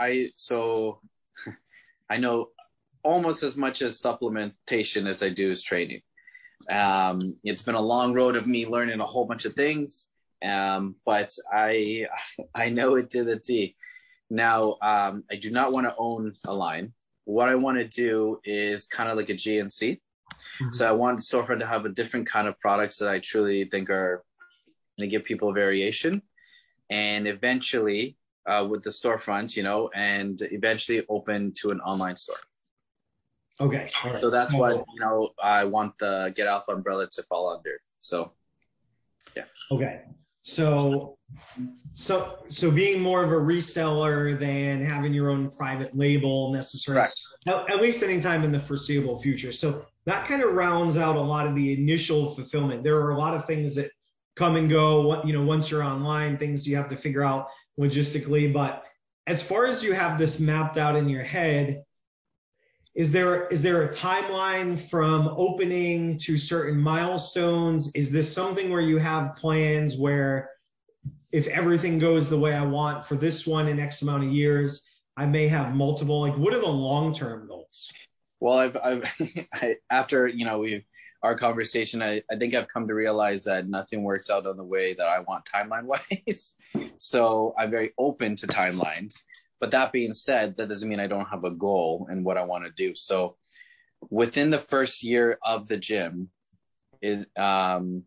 I know almost as much as supplementation as I do as training. It's been a long road of me learning a whole bunch of things, but I know it to the T. Now, I do not want to own a line. What I want to do is kind of like a GNC. Mm-hmm. So I want the storefront to have a different kind of products that I truly think are going to give people variation, and eventually with the storefront, and eventually open to an online store. Okay. All right. So that's what, I want the Get Alpha umbrella to fall under. So, yeah. Okay. So being more of a reseller than having your own private label necessarily, at least anytime in the foreseeable future. So that kind of rounds out a lot of the initial fulfillment. There are a lot of things that come and go, once you're online, things you have to figure out logistically. But as far as you have this mapped out in your head, is there a timeline from opening to certain milestones? Is this something where you have plans where if everything goes the way I want for this one in X amount of years, I may have multiple? Like, what are the long-term goals? Well, after our conversation, I think I've come to realize that nothing works out on the way that I want timeline-wise. So I'm very open to timelines. But that being said, that doesn't mean I don't have a goal and what I want to do. So within the first year of the gym is when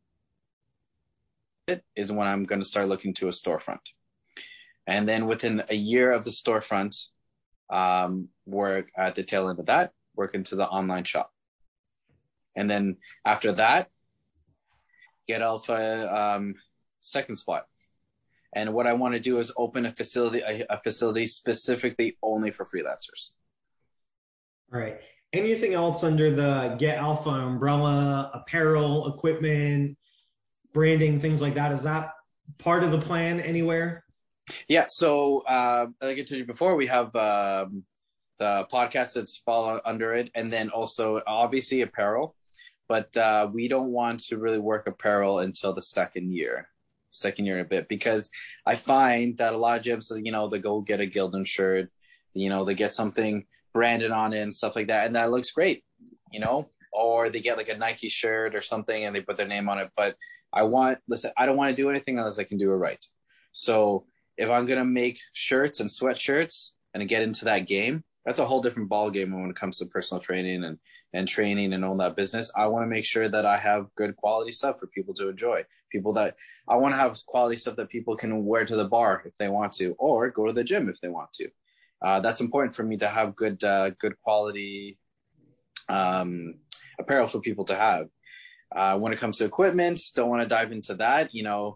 I'm going to start looking to a storefront. And then within a year of the storefront, work at the tail end of that, work into the online shop. And then after that, Get Alpha second spot. And what I want to do is open a facility specifically only for freelancers. All right. Anything else under the Get Alpha umbrella, apparel, equipment, branding, things like that? Is that part of the plan anywhere? Yeah. So like I told you before, we have the podcast that's fall under it, and then also obviously apparel. But we don't want to really work apparel until the second year and a bit, because I find that a lot of gyms, they go get a Gildan shirt, they get something branded on it and stuff like that, and that looks great, or they get like a Nike shirt or something and they put their name on it. But I don't want to do anything unless I can do it right. So if I'm going to make shirts and sweatshirts and get into that game, that's a whole different ball game when it comes to personal training and training and all that business. I want to make sure that I have good quality stuff for people to enjoy. I want to have quality stuff that people can wear to the bar if they want to, or go to the gym if they want to. That's important for me to have good quality apparel for people to have. When it comes to equipment, don't want to dive into that,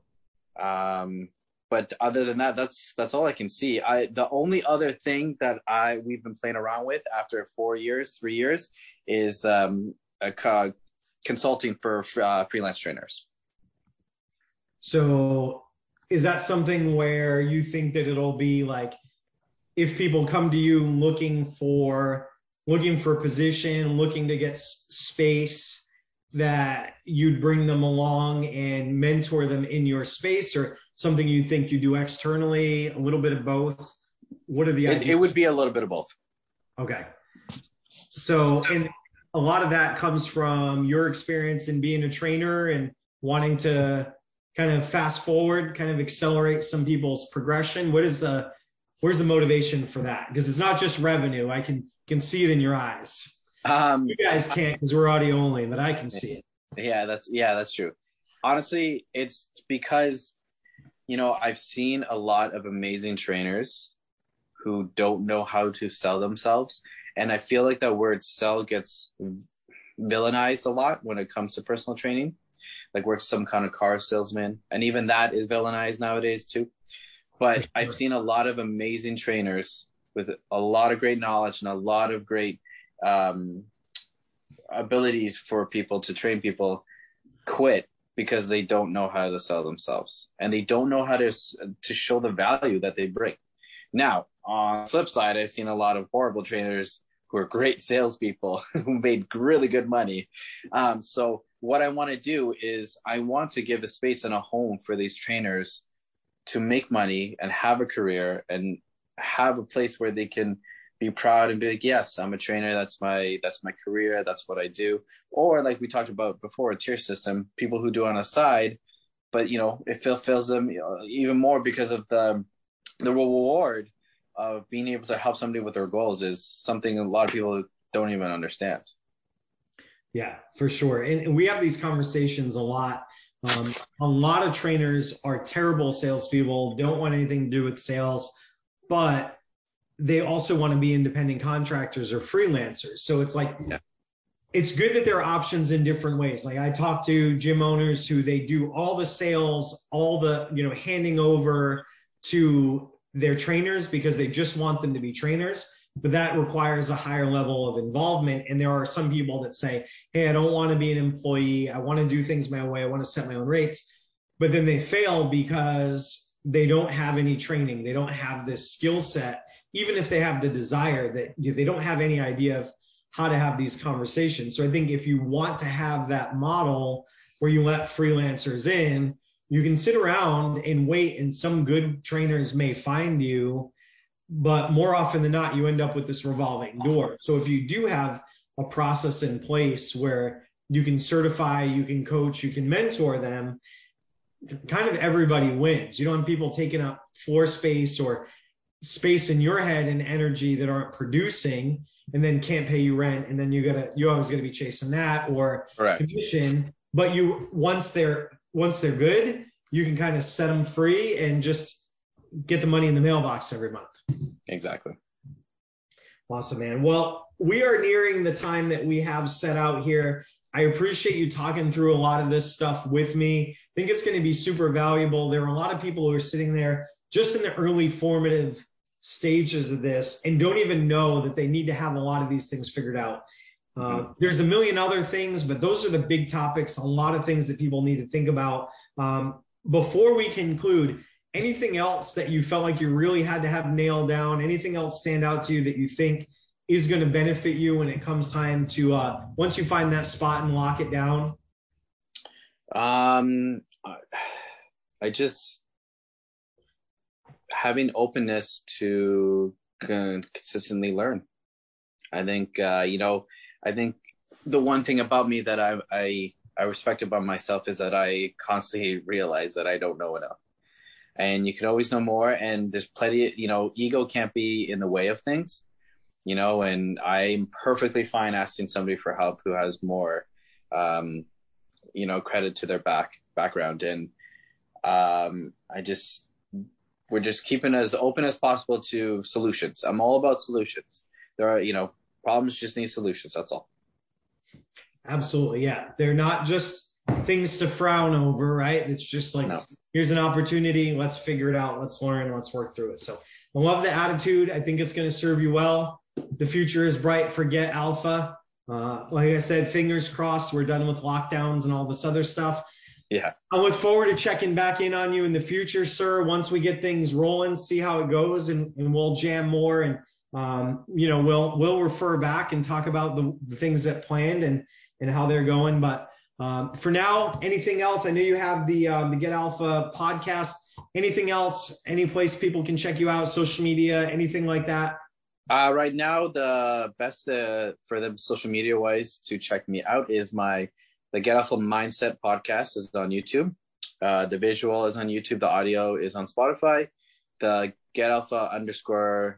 but other than that, that's all I can see. The only other thing that we've been playing around with after 3 years, is consulting for freelance trainers. So is that something where you think that it'll be like, if people come to you looking for a position, looking to get space, that you'd bring them along and mentor them in your space, or something you think you do externally, a little bit of both? What are the ideas? It would be a little bit of both. Okay. So, and a lot of that comes from your experience in being a trainer and wanting to kind of fast forward, kind of accelerate some people's progression. Where's the motivation for that? Because it's not just revenue. I can see it in your eyes. You guys can't because we're audio only, but I can see it. Yeah, that's true. Honestly, it's because, I've seen a lot of amazing trainers who don't know how to sell themselves. And I feel like that word sell gets villainized a lot when it comes to personal training. Like we're some kind of car salesman. And even that is villainized nowadays too. But I've seen a lot of amazing trainers with a lot of great knowledge and a lot of great abilities for people to train people quit because they don't know how to sell themselves, and they don't know how to show the value that they bring. Now, on the flip side, I've seen a lot of horrible trainers who are great salespeople who made really good money. So what I want to do is I want to give a space and a home for these trainers to make money and have a career and have a place where they can be proud and be like, yes, I'm a trainer. That's my career. That's what I do. Or like we talked about before, a tier system, people who do on a side, but it fulfills them even more because of the reward of being able to help somebody with their goals is something a lot of people don't even understand. Yeah, for sure. And we have these conversations a lot. A lot of trainers are terrible salespeople, don't want anything to do with sales, but they also want to be independent contractors or freelancers. So it's like, It's good that there are options in different ways. Like I talk to gym owners who they do all the sales, all the, handing over to their trainers because they just want them to be trainers, but that requires a higher level of involvement. And there are some people that say, hey, I don't want to be an employee. I want to do things my way. I want to set my own rates. But then they fail because they don't have any training. They don't have this skill set. Even if they have the desire, that they don't have any idea of how to have these conversations. So I think if you want to have that model where you let freelancers in, you can sit around and wait, and some good trainers may find you, but more often than not, you end up with this revolving door. So if you do have a process in place where you can certify, you can coach, you can mentor them, kind of everybody wins. You don't have people taking up floor space or space in your head and energy that aren't producing and then can't pay you rent, and then you always got to be chasing that or commission. But once they're good, you can kind of set them free and just get the money in the mailbox every month. Exactly. Awesome, man. Well, we are nearing the time that we have set out here. I appreciate you talking through a lot of this stuff with me. I think it's going to be super valuable. There are a lot of people who are sitting there just in the early formative stages of this and don't even know that they need to have a lot of these things figured out. There's a million other things, but those are the big topics, a lot of things that people need to think about. Before we conclude, anything else that you felt like you really had to have nailed down? Anything else stand out to you that you think is going to benefit you when it comes time to, once you find that spot and lock it down? Having openness to consistently learn. I think, I think the one thing about me that I respect about myself is that I constantly realize that I don't know enough. And you can always know more. And there's plenty, ego can't be in the way of things, and I'm perfectly fine asking somebody for help who has more, credit to their background. And we're just keeping as open as possible to solutions. I'm all about solutions. There are, problems just need solutions. That's all. Absolutely. Yeah. They're not just things to frown over, right? It's just like, here's an opportunity. Let's figure it out. Let's learn. Let's work through it. So I love the attitude. I think it's going to serve you well. The future is bright. Forget alpha. Like I said, fingers crossed. We're done with lockdowns and all this other stuff. Yeah. I look forward to checking back in on you in the future, sir. Once we get things rolling, see how it goes, and we'll jam more, and we'll refer back and talk about the things that planned and how they're going. But for now, anything else? I know you have the Get Alpha podcast. Anything else? Any place people can check you out? Social media? Anything like that? Right now, the best for them social media wise to check me out is the Get Alpha Mindset podcast is on YouTube. The visual is on YouTube. The audio is on Spotify. The Get _Alpha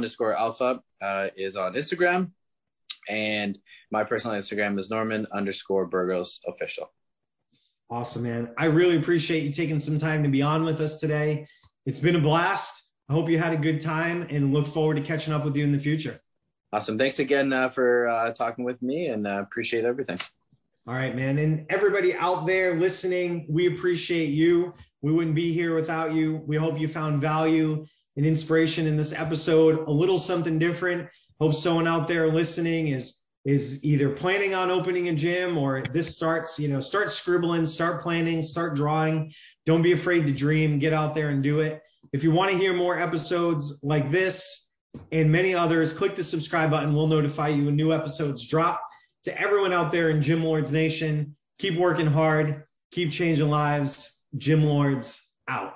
is on Instagram. And my personal Instagram is Norman_Burgos official. Awesome, man. I really appreciate you taking some time to be on with us today. It's been a blast. I hope you had a good time and look forward to catching up with you in the future. Awesome. Thanks again for talking with me, and appreciate everything. All right, man. And everybody out there listening, we appreciate you. We wouldn't be here without you. We hope you found value and inspiration in this episode, a little something different. Hope someone out there listening is either planning on opening a gym, or this start scribbling, start planning, start drawing. Don't be afraid to dream. Get out there and do it. If you want to hear more episodes like this and many others, click the subscribe button. We'll notify you when new episodes drop. To everyone out there in Gym Lords Nation, keep working hard, keep changing lives. Gym Lords out.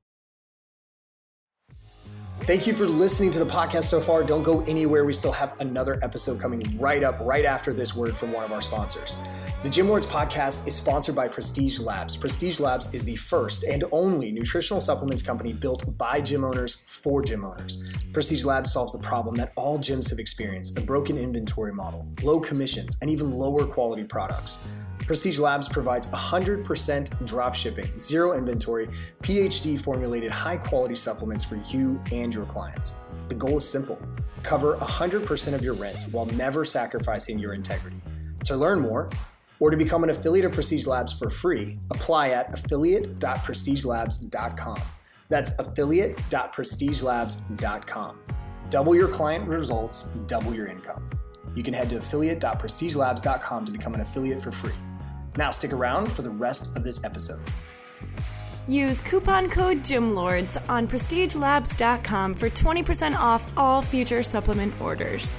Thank you for listening to the podcast so far. Don't go anywhere. We still have another episode coming right after this word from one of our sponsors. The Gym Lords podcast is sponsored by Prestige Labs. Prestige Labs is the first and only nutritional supplements company built by gym owners for gym owners. Prestige Labs solves the problem that all gyms have experienced: the broken inventory model, low commissions, and even lower quality products. Prestige Labs provides 100% drop shipping, zero inventory, PhD formulated high quality supplements for you and your clients. The goal is simple: cover 100% of your rent while never sacrificing your integrity. To learn more, or to become an affiliate of Prestige Labs for free, apply at affiliate.prestigelabs.com. That's affiliate.prestigelabs.com. Double your client results, double your income. You can head to affiliate.prestigelabs.com to become an affiliate for free. Now stick around for the rest of this episode. Use coupon code GYMLORDS on prestigelabs.com for 20% off all future supplement orders.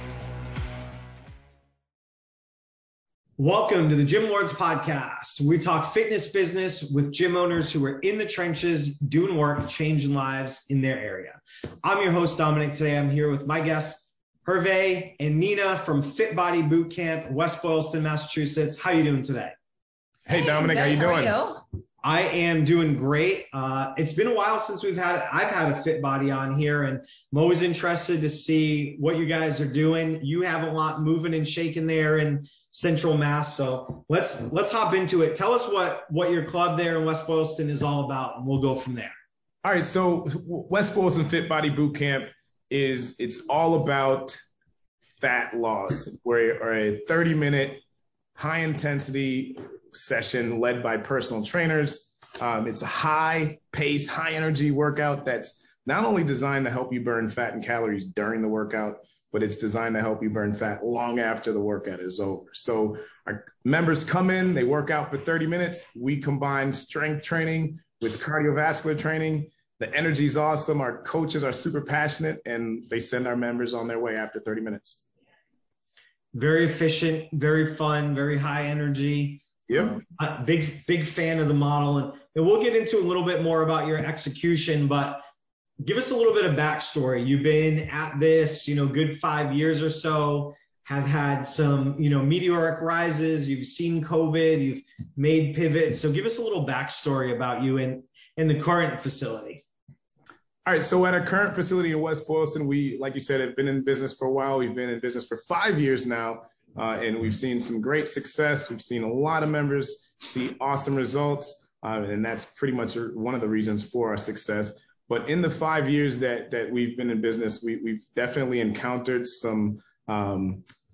Welcome to the Gym Lords podcast. We talk fitness business with gym owners who are in the trenches, doing work, changing lives in their area. I'm your host, Dominic. Today I'm here with my guests, Hervé and Nina from Fit Body Boot Camp, West Boylston, Massachusetts. How are you doing today? Hey, Dominic, how you doing? I am doing great. It's been a while since I've had a Fit Body on here, and I'm always interested to see what you guys are doing. You have a lot moving and shaking there in Central Mass, so let's hop into it. Tell us what your club there in West Boylston is all about, and we'll go from there. All right, so West Boylston Fit Body Boot Camp it's all about fat loss. We're a 30-minute high-intensity session led by personal trainers. It's a high-pace, high-energy workout that's not only designed to help you burn fat and calories during the workout, but it's designed to help you burn fat long after the workout is over. So our members come in, they work out for 30 minutes. We combine strength training with cardiovascular training. The energy is awesome. Our coaches are super passionate, and they send our members on their way after 30 minutes. Very efficient, very fun, very high energy. Yep. Big fan of the model. And we'll get into a little bit more about your execution, but give us a little bit of backstory. You've been at this, good 5 years or so, have had some, meteoric rises. You've seen COVID, you've made pivots. So give us a little backstory about you and the current facility. All right. So at our current facility in West Boylston, we, like you said, have been in business for a while. We've been in business for 5 years now. And we've seen some great success. We've seen a lot of members see awesome results. And that's pretty much one of the reasons for our success. But in the 5 years that we've been in business, we've definitely encountered some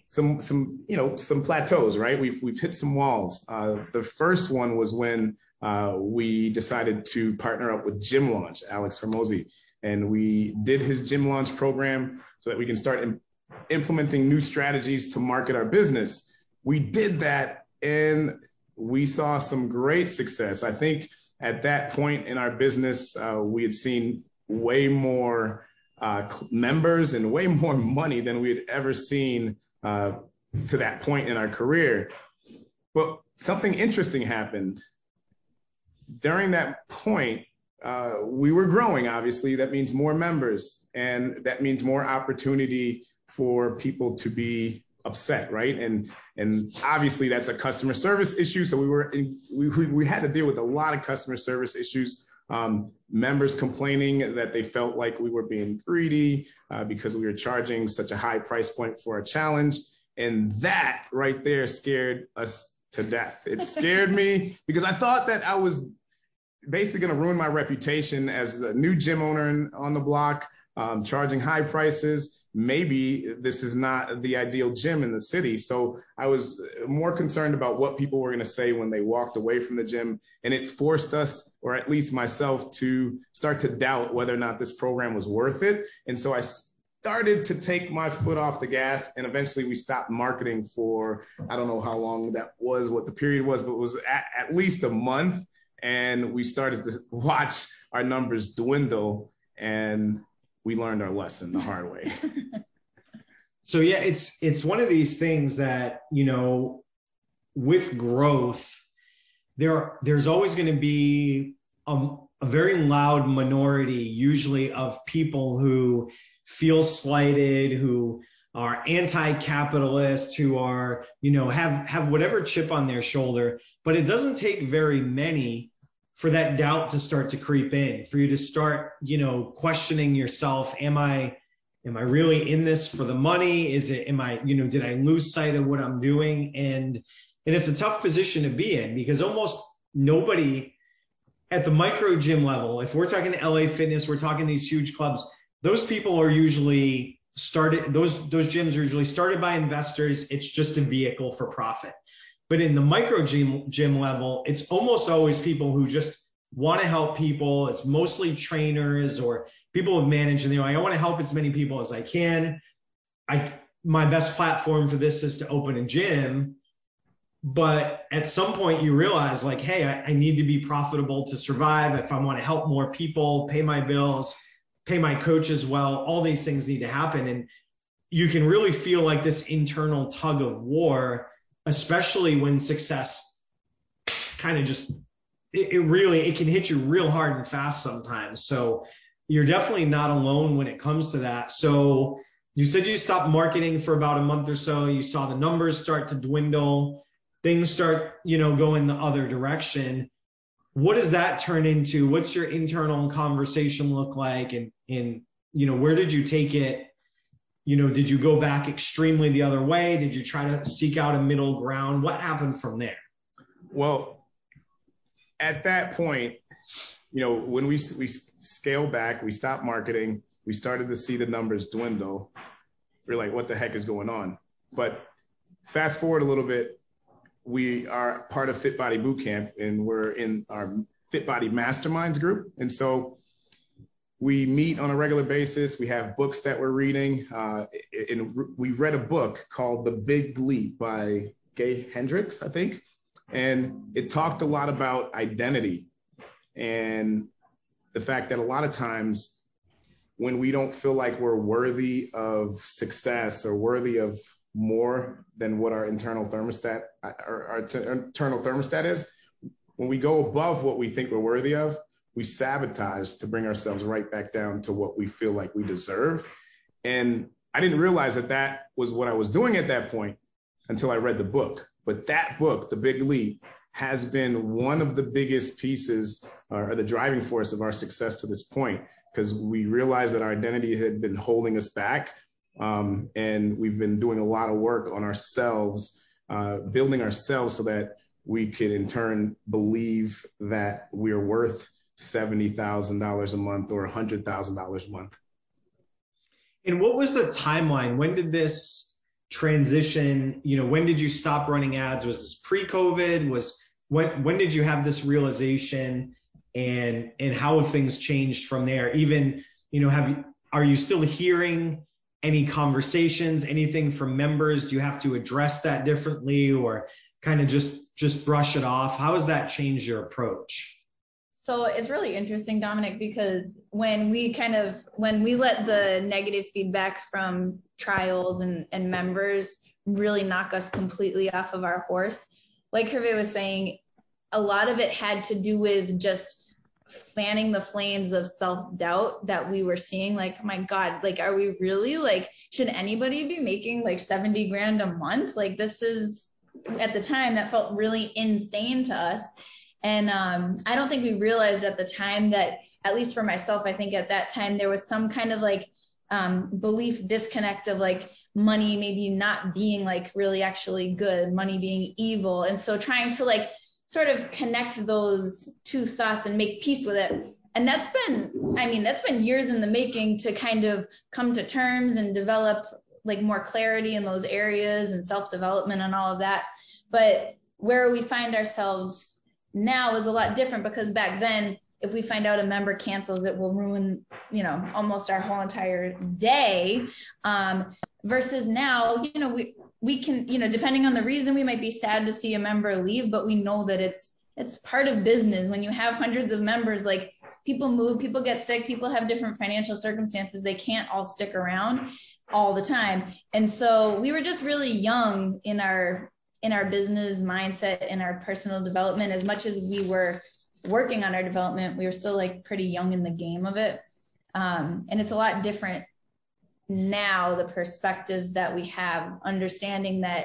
some plateaus, right? We've hit some walls. The first one was when we decided to partner up with Gym Launch, Alex Hormozi, and we did his Gym Launch program so that we can start implementing new strategies to market our business. We did that and we saw some great success. I think at that point in our business, we had seen way more members and way more money than we had ever seen to that point in our career. But something interesting happened. During that point, we were growing, obviously. That means more members, and that means more opportunity for people to be upset, right? And obviously that's a customer service issue. So we had to deal with a lot of customer service issues. Members complaining that they felt like we were being greedy because we were charging such a high price point for a challenge. And that right there scared us to death. It scared me because I thought that I was basically going to ruin my reputation as a new gym owner on the block, charging high prices. Maybe this is not the ideal gym in the city. So I was more concerned about what people were going to say when they walked away from the gym. And it forced us, or at least myself, to start to doubt whether or not this program was worth it. And so I started to take my foot off the gas, and eventually we stopped marketing for, I don't know how long that was, what the period was, but it was at least a month. And we started to watch our numbers dwindle, and we learned our lesson the hard way. So yeah, it's one of these things that, with growth, there's always going to be a very loud minority, usually, of people who feel slighted, who are anti-capitalist, who are, have whatever chip on their shoulder. But it doesn't take very many for that doubt to start to creep in, for you to start, questioning yourself. Am I really in this for the money? Did I lose sight of what I'm doing? And it's a tough position to be in, because almost nobody at the micro gym level, if we're talking LA Fitness, we're talking these huge clubs, those people are usually those gyms are usually started by investors. It's just a vehicle for profit. But in the micro gym level, it's almost always people who just want to help people. It's mostly trainers or people who've managed, and I want to help as many people as I can. My best platform for this is to open a gym. But at some point you realize, like, hey, I need to be profitable to survive. If I want to help more people, pay my bills, pay my coach as well, all these things need to happen. And you can really feel like this internal tug of war, especially when success kind of just, it can hit you real hard and fast sometimes. So you're definitely not alone when it comes to that. So you said you stopped marketing for about a month or so. You saw the numbers start to dwindle. Things start, going the other direction. What does that turn into? What's your internal conversation look like? And where did you take it? Did you go back extremely the other way? Did you try to seek out a middle ground? What happened from there? Well, at that point, when we scaled back, we stopped marketing, we started to see the numbers dwindle. We're like, what the heck is going on? But fast forward a little bit, we are part of Fit Body Bootcamp, and we're in our Fit Body Masterminds group. And so we meet on a regular basis. We have books that we're reading. And we read a book called The Big Leap by Gay Hendricks, I think. And it talked a lot about identity and the fact that a lot of times when we don't feel like we're worthy of success or worthy of more than what our internal thermostat is, when we go above what we think we're worthy of, we sabotage to bring ourselves right back down to what we feel like we deserve. And I didn't realize that was what I was doing at that point until I read the book. But that book, The Big Leap, has been one of the biggest pieces or the driving force of our success to this point, because we realized that our identity had been holding us back. And we've been doing a lot of work on ourselves, building ourselves so that we could in turn believe that we're worth $70,000 a month or $100,000 a month. And what was the timeline? When did this transition? When did you stop running ads? Was this pre-COVID? When did you have this realization, and how have things changed from there? Even, are you still hearing any conversations, anything from members? Do you have to address that differently, or kind of just brush it off? How has that changed your approach? So it's really interesting, Dominic, because when we let the negative feedback from trials and members really knock us completely off of our horse, like Hervé was saying, a lot of it had to do with just fanning the flames of self-doubt that we were seeing. Like, oh my God, like, are we really, like, should anybody be making like 70 grand a month? Like, this is, at the time, that felt really insane to us. And I don't think we realized at the time that, at least for myself, I think at that time there was some kind of like belief disconnect of like money maybe not being like really actually good, money being evil. And so trying to like sort of connect those two thoughts and make peace with it. And that's been years in the making to kind of come to terms and develop like more clarity in those areas and self-development and all of that. But where we find ourselves now is a lot different, because back then, if we find out a member cancels, it will ruin, almost our whole entire day. Versus now, we can, depending on the reason, we might be sad to see a member leave, but we know that it's part of business. When you have hundreds of members, like, people move, people get sick, people have different financial circumstances. They can't all stick around all the time. And so we were just really young in our business mindset and our personal development. As much as we were working on our development, we were still like pretty young in the game of it. And it's a lot different now, the perspectives that we have, understanding that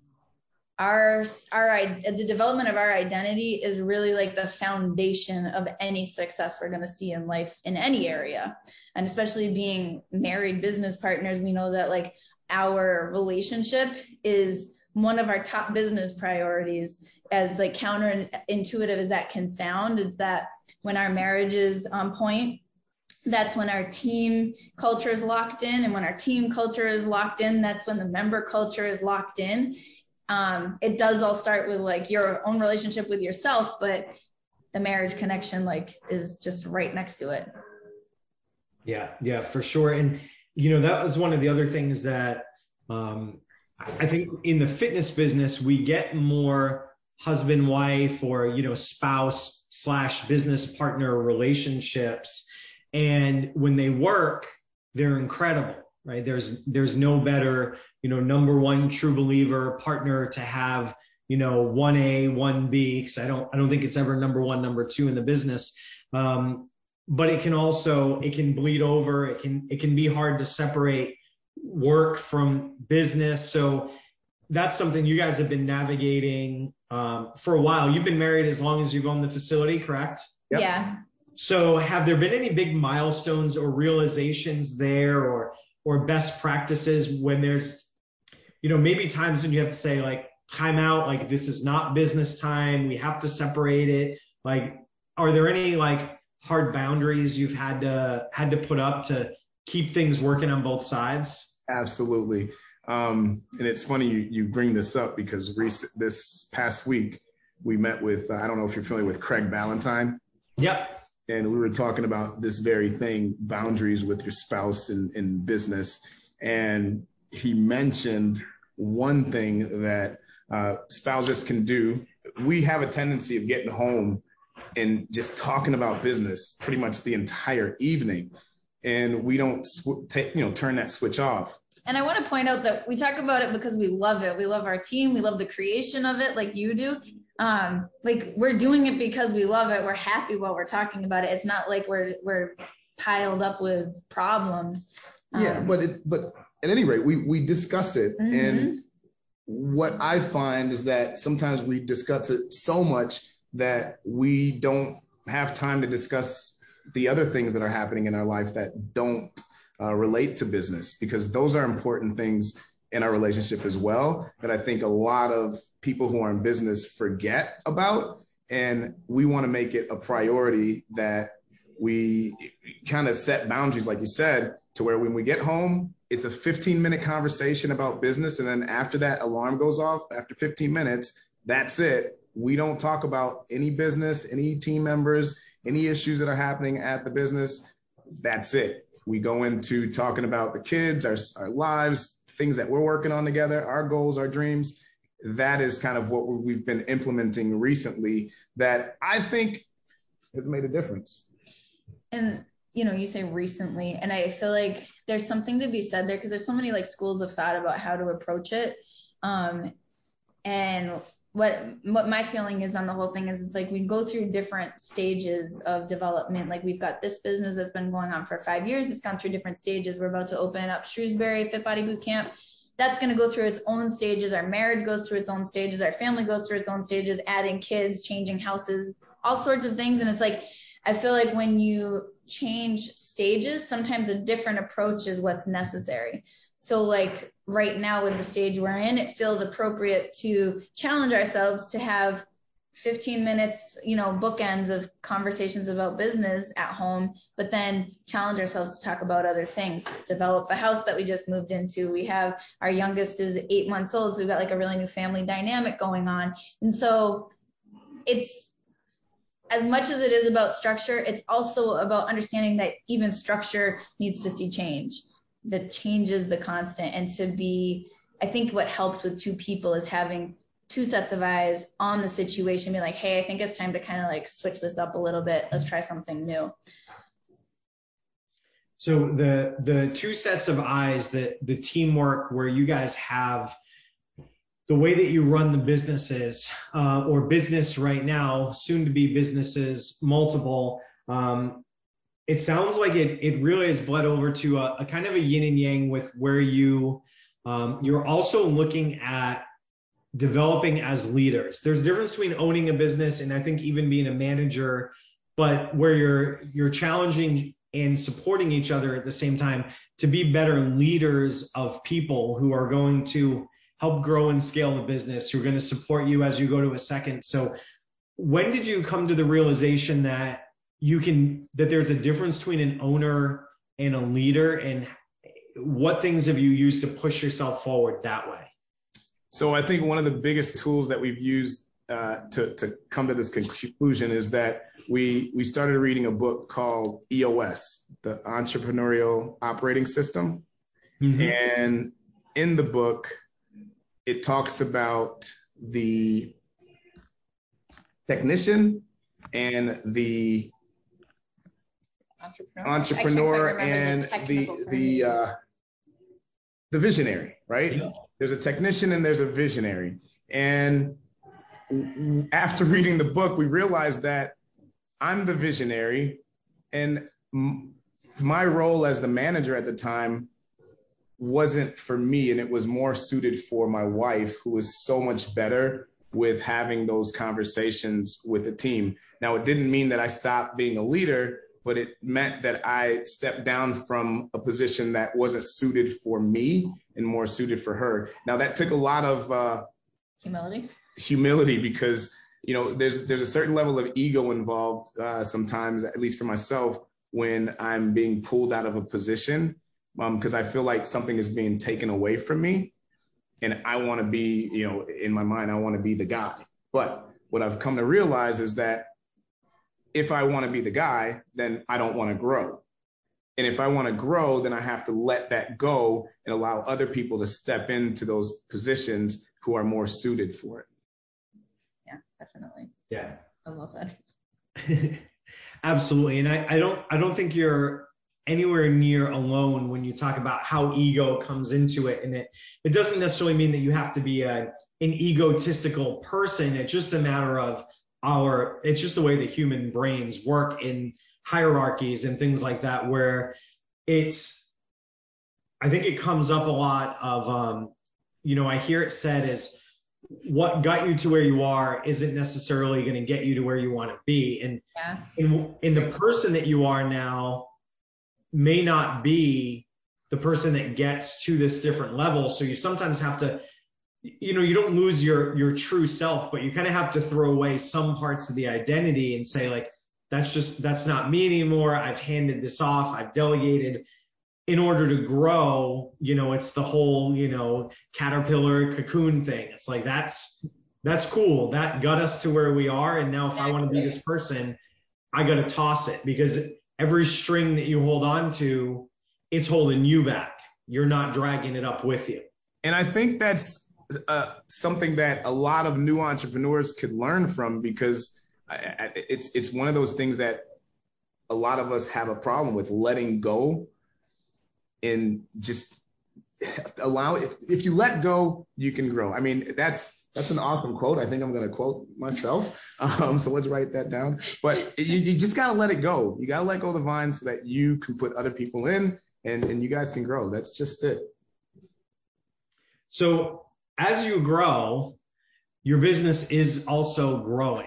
the development of our identity is really like the foundation of any success we're going to see in life in any area. And especially being married business partners, we know that like our relationship is one of our top business priorities. As like counterintuitive as that can sound, it's that when our marriage is on point, that's when our team culture is locked in. And when our team culture is locked in, that's when the member culture is locked in. It does all start with like your own relationship with yourself, but the marriage connection like is just right next to it. Yeah, for sure. And, that was one of the other things that I think in the fitness business, we get more husband, wife, or, spouse / business partner relationships. And when they work, they're incredible, right? There's no better, number one true believer partner to have, 1A, 1B, because I don't think it's ever number one, number two in the business. But it can bleed over. It can be hard to separate work from business. So that's something you guys have been navigating for a while. You've been married as long as you've owned the facility, correct? Yep. Yeah. So have there been any big milestones or realizations there, or best practices when there's, maybe times when you have to say like, time out, like this is not business time, we have to separate it. Like, are there any like hard boundaries you've had to put up to keep things working on both sides? Absolutely. And it's funny you bring this up, because this past week we met with, I don't know if you're familiar with Craig Ballantyne. Yep. And we were talking about this very thing, boundaries with your spouse in business. And he mentioned one thing that spouses can do. We have a tendency of getting home and just talking about business pretty much the entire evening. And we don't turn that switch off. And I want to point out that we talk about it because we love it. We love our team. We love the creation of it like you do. Like we're doing it because we love it. We're happy while we're talking about it. It's not like we're piled up with problems. Yeah, but at any rate, we discuss it. Mm-hmm. And what I find is that sometimes we discuss it so much that we don't have time to discuss the other things that are happening in our life that don't relate to business, because those are important things in our relationship as well, that I think a lot of people who are in business forget about. And we want to make it a priority that we kind of set boundaries, like you said, to where when we get home, it's a 15-minute conversation about business. And then after that alarm goes off, after 15 minutes, that's it. We don't talk about any business, any team members, any issues that are happening at the business. That's it. We go into talking about the kids, our lives, things that we're working on together, our goals, our dreams. That is kind of what we've been implementing recently that I think has made a difference. And, you know, you say recently, and I feel like there's something to be said there because there's so many like schools of thought about how to approach it. And what my feeling is on the whole thing is it's like we go through different stages of development. Like we've got this business that's been going on for 5 years. It's gone through different stages. We're about to open up Shrewsbury Fit Body Boot Camp. That's going to go through its own stages. Our marriage goes through its own stages. Our family goes through its own stages, adding kids, changing houses, all sorts of things. And it's like, I feel like when you change stages, sometimes a different approach is what's necessary. So like right now with the stage we're in, it feels appropriate to challenge ourselves to have 15 minutes, you know, bookends of conversations about business at home, but then challenge ourselves to talk about other things, develop the house that we just moved into. We have, our youngest is 8 months old, so we've got like a really new family dynamic going on. And so it's, as much as it is about structure, it's also about understanding that even structure needs to see change. The change is the constant. And to be, I think what helps with two people is having two sets of eyes on the situation, be like, hey, I think it's time to kind of like switch this up a little bit. Let's try something new. So the two sets of eyes, the teamwork where you guys have the way that you run the businesses, or business right now, soon to be businesses, multiple, it sounds like it really has bled over to a kind of a yin and yang with where you're also looking at developing as leaders. There's a difference between owning a business and I think even being a manager, but where you're challenging and supporting each other at the same time to be better leaders of people who are going to help grow and scale the business, who are going to support you as you go to a second. So when did you come to the realization that that there's a difference between an owner and a leader, and what things have you used to push yourself forward that way? So I think one of the biggest tools that we've used to come to this conclusion is that we started reading a book called EOS, the Entrepreneurial Operating System. Mm-hmm. And in the book, it talks about the technician and the entrepreneur and the visionary, right? Yeah. There's a technician and there's a visionary. And after reading the book, we realized that I'm the visionary, and my role as the manager at the time wasn't for me, and it was more suited for my wife, who was so much better with having those conversations with the team. Now, it didn't mean that I stopped being a leader, but it meant that I stepped down from a position that wasn't suited for me and more suited for her. Now, that took a lot of humility because, you know, there's a certain level of ego involved sometimes, at least for myself, when I'm being pulled out of a position, because I feel like something is being taken away from me. And I want to be, you know, in my mind, I want to be the guy. But what I've come to realize is that if I want to be the guy, then I don't want to grow. And if I want to grow, then I have to let that go and allow other people to step into those positions who are more suited for it. Yeah, definitely. Yeah. That's well said. Absolutely. And I don't think you're anywhere near alone when you talk about how ego comes into it. And it doesn't necessarily mean that you have to be an egotistical person. It's just a matter of it's just the way that human brains work in hierarchies and things like that, where I think it comes up a lot of, I hear it said is what got you to where you are isn't necessarily going to get you to where you want to be. And in the person that you are now may not be the person that gets to this different level. So you sometimes have to, you don't lose your true self, but you kind of have to throw away some parts of the identity and say, like, that's not me anymore. I've handed this off. I've delegated. in order to grow, it's the whole, caterpillar cocoon thing. It's like, that's cool. That got us to where we are. And now if I want to be this person, I got to toss it, because every string that you hold on to, it's holding you back. You're not dragging it up with you. And I think that's something that a lot of new entrepreneurs could learn from, because it's one of those things that a lot of us have a problem with, letting go, and just allow it. If you let go, you can grow. I mean, that's an awesome quote. I think I'm going to quote myself. So let's write that down. But you just got to let it go. You got to let go of the vine so that you can put other people in, and you guys can grow. That's just it. So as you grow, your business is also growing.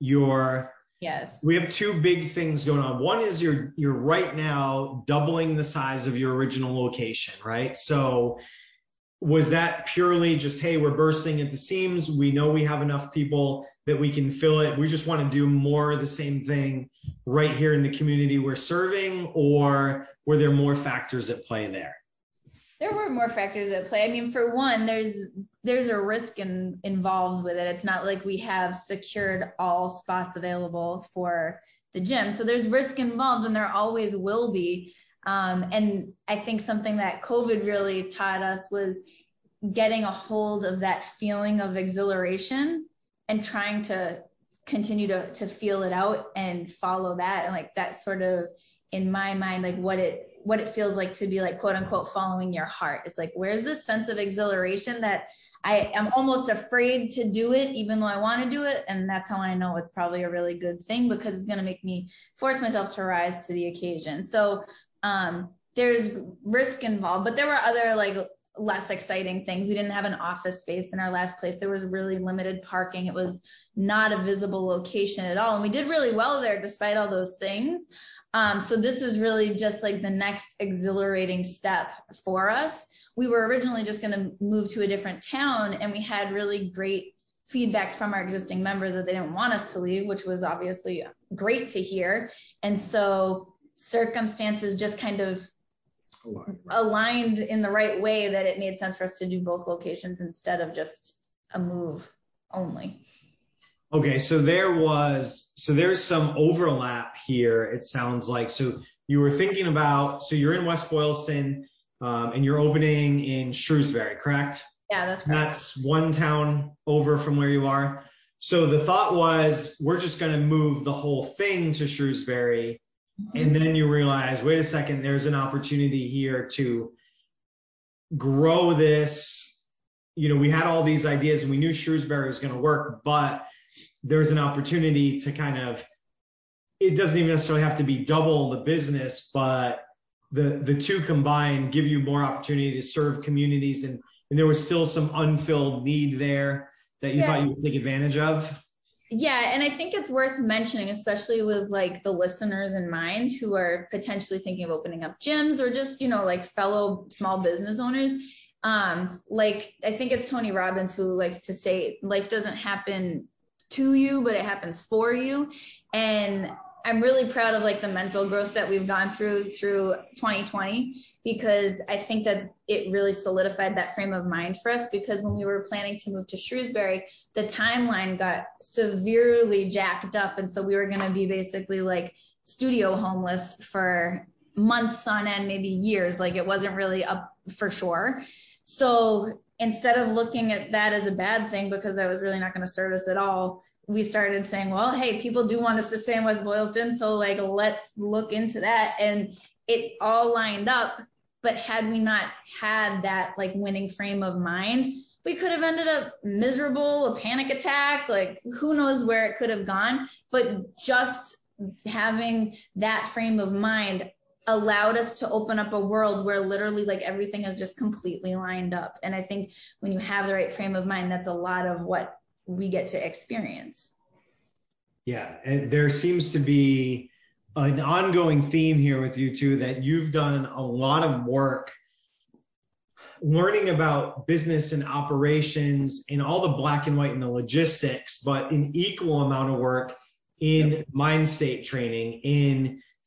Yes. We have two big things going on. One is you're right now doubling the size of your original location, right? So was that purely just, hey, we're bursting at the seams, we know we have enough people that we can fill it, we just want to do more of the same thing right here in the community we're serving, or were there more factors at play there? There were more factors at play. I mean, for one, there's a risk involved with it. It's not like we have secured all spots available for the gym. So there's risk involved, and there always will be. And I think something that COVID really taught us was getting a hold of that feeling of exhilaration and trying to continue to feel it out and follow that. And like that sort of, in my mind, like what it feels like to be like, quote unquote, following your heart. It's like, where's this sense of exhilaration that I am almost afraid to do it, even though I want to do it. And that's how I know it's probably a really good thing, because it's going to make me force myself to rise to the occasion. So there's risk involved, but there were other like less exciting things. We didn't have an office space in our last place. There was really limited parking. It was not a visible location at all. And we did really well there despite all those things. So this was really just like the next exhilarating step for us. We were originally just going to move to a different town, and we had really great feedback from our existing members that they didn't want us to leave, which was obviously great to hear. And so circumstances just kind of aligned in the right way that it made sense for us to do both locations instead of just a move only. Okay, so there's some overlap here, it sounds like. So you were thinking about, so you're in West Boylston, and you're opening in Shrewsbury, correct? Yeah, that's correct. That's one town over from where you are. So the thought was, we're just going to move the whole thing to Shrewsbury. Mm-hmm. And then you realize, wait a second, there's an opportunity here to grow this. We had all these ideas and we knew Shrewsbury was going to work, but there's an opportunity to kind of, it doesn't even necessarily have to be double the business, but the two combined give you more opportunity to serve communities. And there was still some unfilled need there that you thought you would take advantage of. Yeah, and I think it's worth mentioning, especially with like the listeners in mind who are potentially thinking of opening up gyms or just, like fellow small business owners. Like I think it's Tony Robbins who likes to say, life doesn't happen to you, but it happens for you. And I'm really proud of like the mental growth that we've gone through 2020, because I think that it really solidified that frame of mind for us, because when we were planning to move to Shrewsbury, the timeline got severely jacked up. And so we were going to be basically like studio homeless for months on end, maybe years. Like it wasn't really up for sure. So instead of looking at that as a bad thing, because that was really not going to serve us at all, we started saying, well, hey, people do want us to stay in West Boylston, so like let's look into that. And it all lined up. But had we not had that like winning frame of mind, we could have ended up miserable, a panic attack, like who knows where it could have gone. But just having that frame of mind allowed us to open up a world where literally like everything is just completely lined up. And I think when you have the right frame of mind, that's a lot of what we get to experience. Yeah, and there seems to be an ongoing theme here with you two, that you've done a lot of work learning about business and operations and all the black and white and the logistics, but an equal amount of work in mind state training, in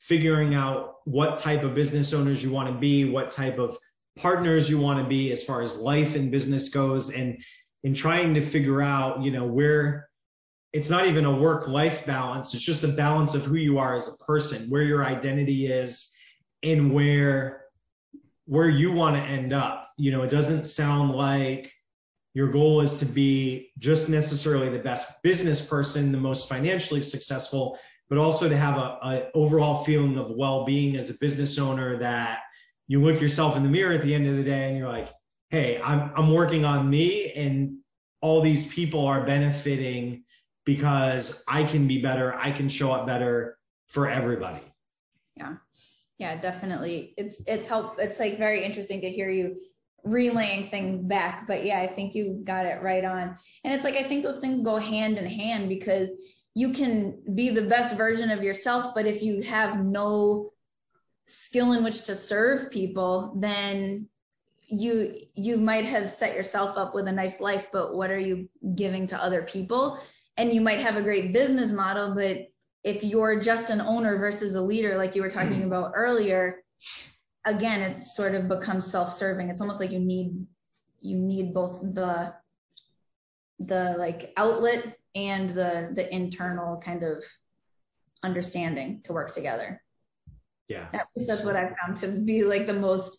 figuring out what type of business owners you want to be, what type of partners you want to be as far as life and business goes, and in trying to figure out, where it's not even a work-life balance. It's just a balance of who you are as a person, where your identity is, and where you want to end up. It doesn't sound like your goal is to be just necessarily the best business person, the most financially successful, but also to have a overall feeling of well-being as a business owner, that you look yourself in the mirror at the end of the day and you're like, hey, I'm working on me, and all these people are benefiting because I can be better. I can show up better for everybody. Yeah, definitely. It's helpful. It's like very interesting to hear you relaying things back. But yeah, I think you got it right on. And it's like, I think those things go hand in hand, because you can be the best version of yourself, but if you have no skill in which to serve people, then you might have set yourself up with a nice life, but what are you giving to other people? And you might have a great business model, but if you're just an owner versus a leader, like you were talking about earlier, again, it sort of becomes self-serving. It's almost like you need both the like outlet and the internal kind of understanding to work together. Yeah. That's what I found to be like the most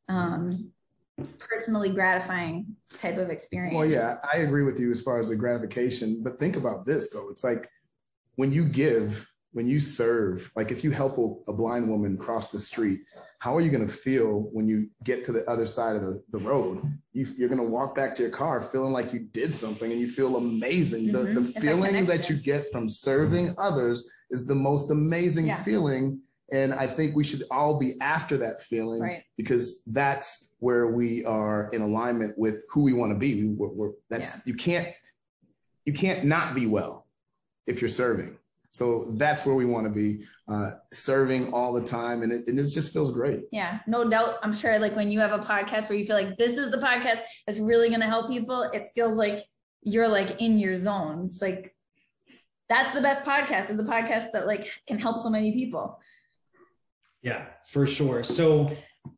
personally gratifying type of experience. Well, yeah, I agree with you as far as the gratification, but think about this though. It's like when you give, when you serve, like if you help a blind woman cross the street, how are you going to feel when you get to the other side of the road? You're going to walk back to your car feeling like you did something, and you feel amazing. Mm-hmm. The feeling that you get from serving others is the most amazing feeling. And I think we should all be after that feeling, right? Because that's where we are in alignment with who we want to be. You can't not be well if you're serving. So that's where we want to be, serving all the time. And it just feels great. Yeah, no doubt. I'm sure like when you have a podcast where you feel like this is the podcast that's really going to help people, it feels like you're like in your zone. It's like, that's the best podcast, is the podcast that like can help so many people. Yeah, for sure. So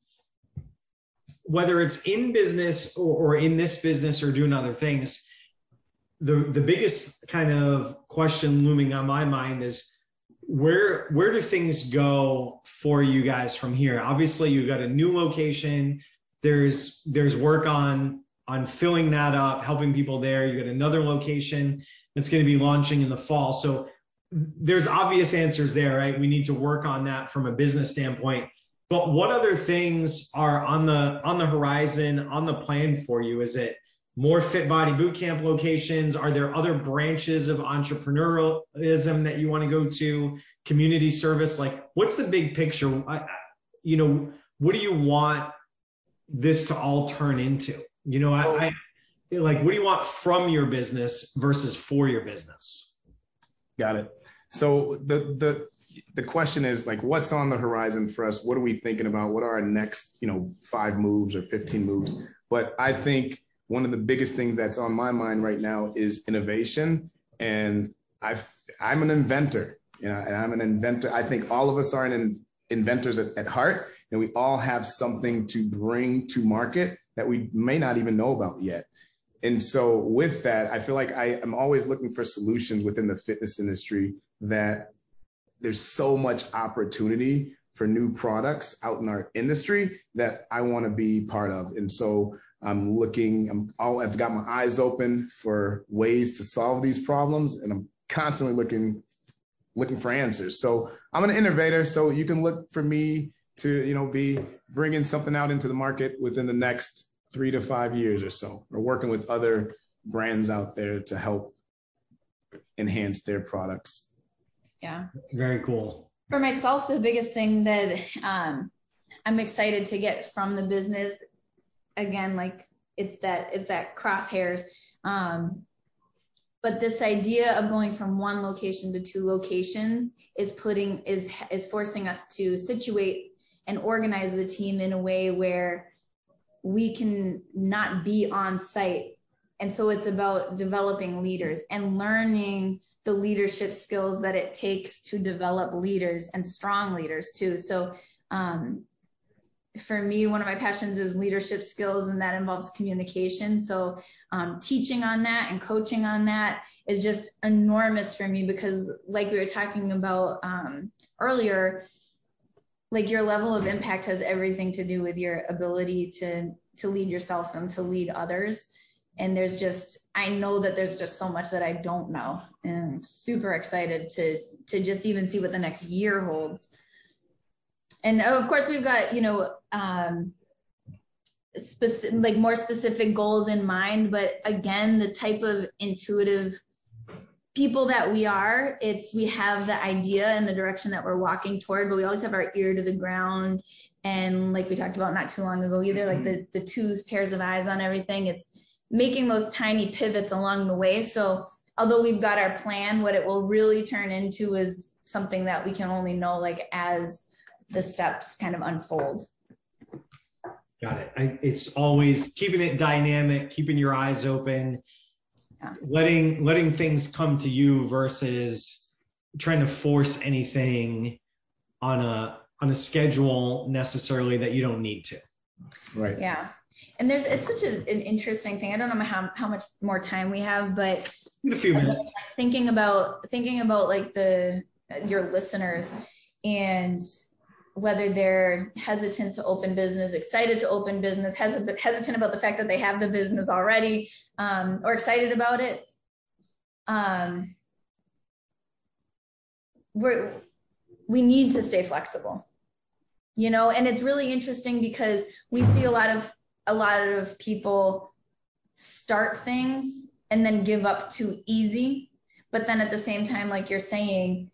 whether it's in business or in this business or doing other things, the biggest kind of question looming on my mind is where do things go for you guys from here? Obviously, you got a new location. There's work on filling that up, helping people there. You got another location that's going to be launching in the fall. So there's obvious answers there, right? We need to work on that from a business standpoint. But what other things are on the horizon, on the plan for you? Is it more Fit Body Bootcamp locations? Are there other branches of entrepreneurialism that you want to go to? Community service? Like, what's the big picture? What do you want this to all turn into? What do you want from your business versus for your business? Got it. So the question is like, what's on the horizon for us? What are we thinking about? What are our next, 5 moves or 15 moves? But I think one of the biggest things that's on my mind right now is innovation. And I'm an inventor, and I'm an inventor. I think all of us are inventors at heart, and we all have something to bring to market that we may not even know about yet. And so with that, I feel like I am always looking for solutions within the fitness industry, that there's so much opportunity for new products out in our industry that I want to be part of. And so I've got my eyes open for ways to solve these problems, and I'm constantly looking for answers. So I'm an innovator, so you can look for me to, be bringing something out into the market within the next 3 to 5 years or so, or working with other brands out there to help enhance their products. Yeah. Very cool. For myself, the biggest thing that I'm excited to get from the business, again, like it's that crosshairs. But this idea of going from 1 location to 2 locations is forcing us to situate and organize the team in a way where we can not be on site And so it's about developing leaders and learning the leadership skills that it takes to develop leaders, and strong leaders too. So for me, one of my passions is leadership skills, and that involves communication. So teaching on that and coaching on that is just enormous for me, because like we were talking about earlier, like your level of impact has everything to do with your ability to lead yourself and to lead others. And I know that there's just so much that I don't know, and I'm super excited to just even see what the next year holds. And of course we've got, more specific goals in mind, but again, the type of intuitive people that we are, we have the idea and the direction that we're walking toward, but we always have our ear to the ground. And like we talked about not too long ago either, like the two pairs of eyes on everything, it's making those tiny pivots along the way. So although we've got our plan, what it will really turn into is something that we can only know like as the steps kind of unfold. Got it. It's always keeping it dynamic, keeping your eyes open, letting things come to you versus trying to force anything on a schedule necessarily that you don't need to. Right. Yeah. And it's such an interesting thing. I don't know how much more time we have, but in a few minutes. Thinking about like your listeners and whether they're hesitant to open business, excited to open business, hesitant about the fact that they have the business already, or excited about it. We need to stay flexible, and it's really interesting because we see a lot of people start things and then give up too easy, but then at the same time, like you're saying,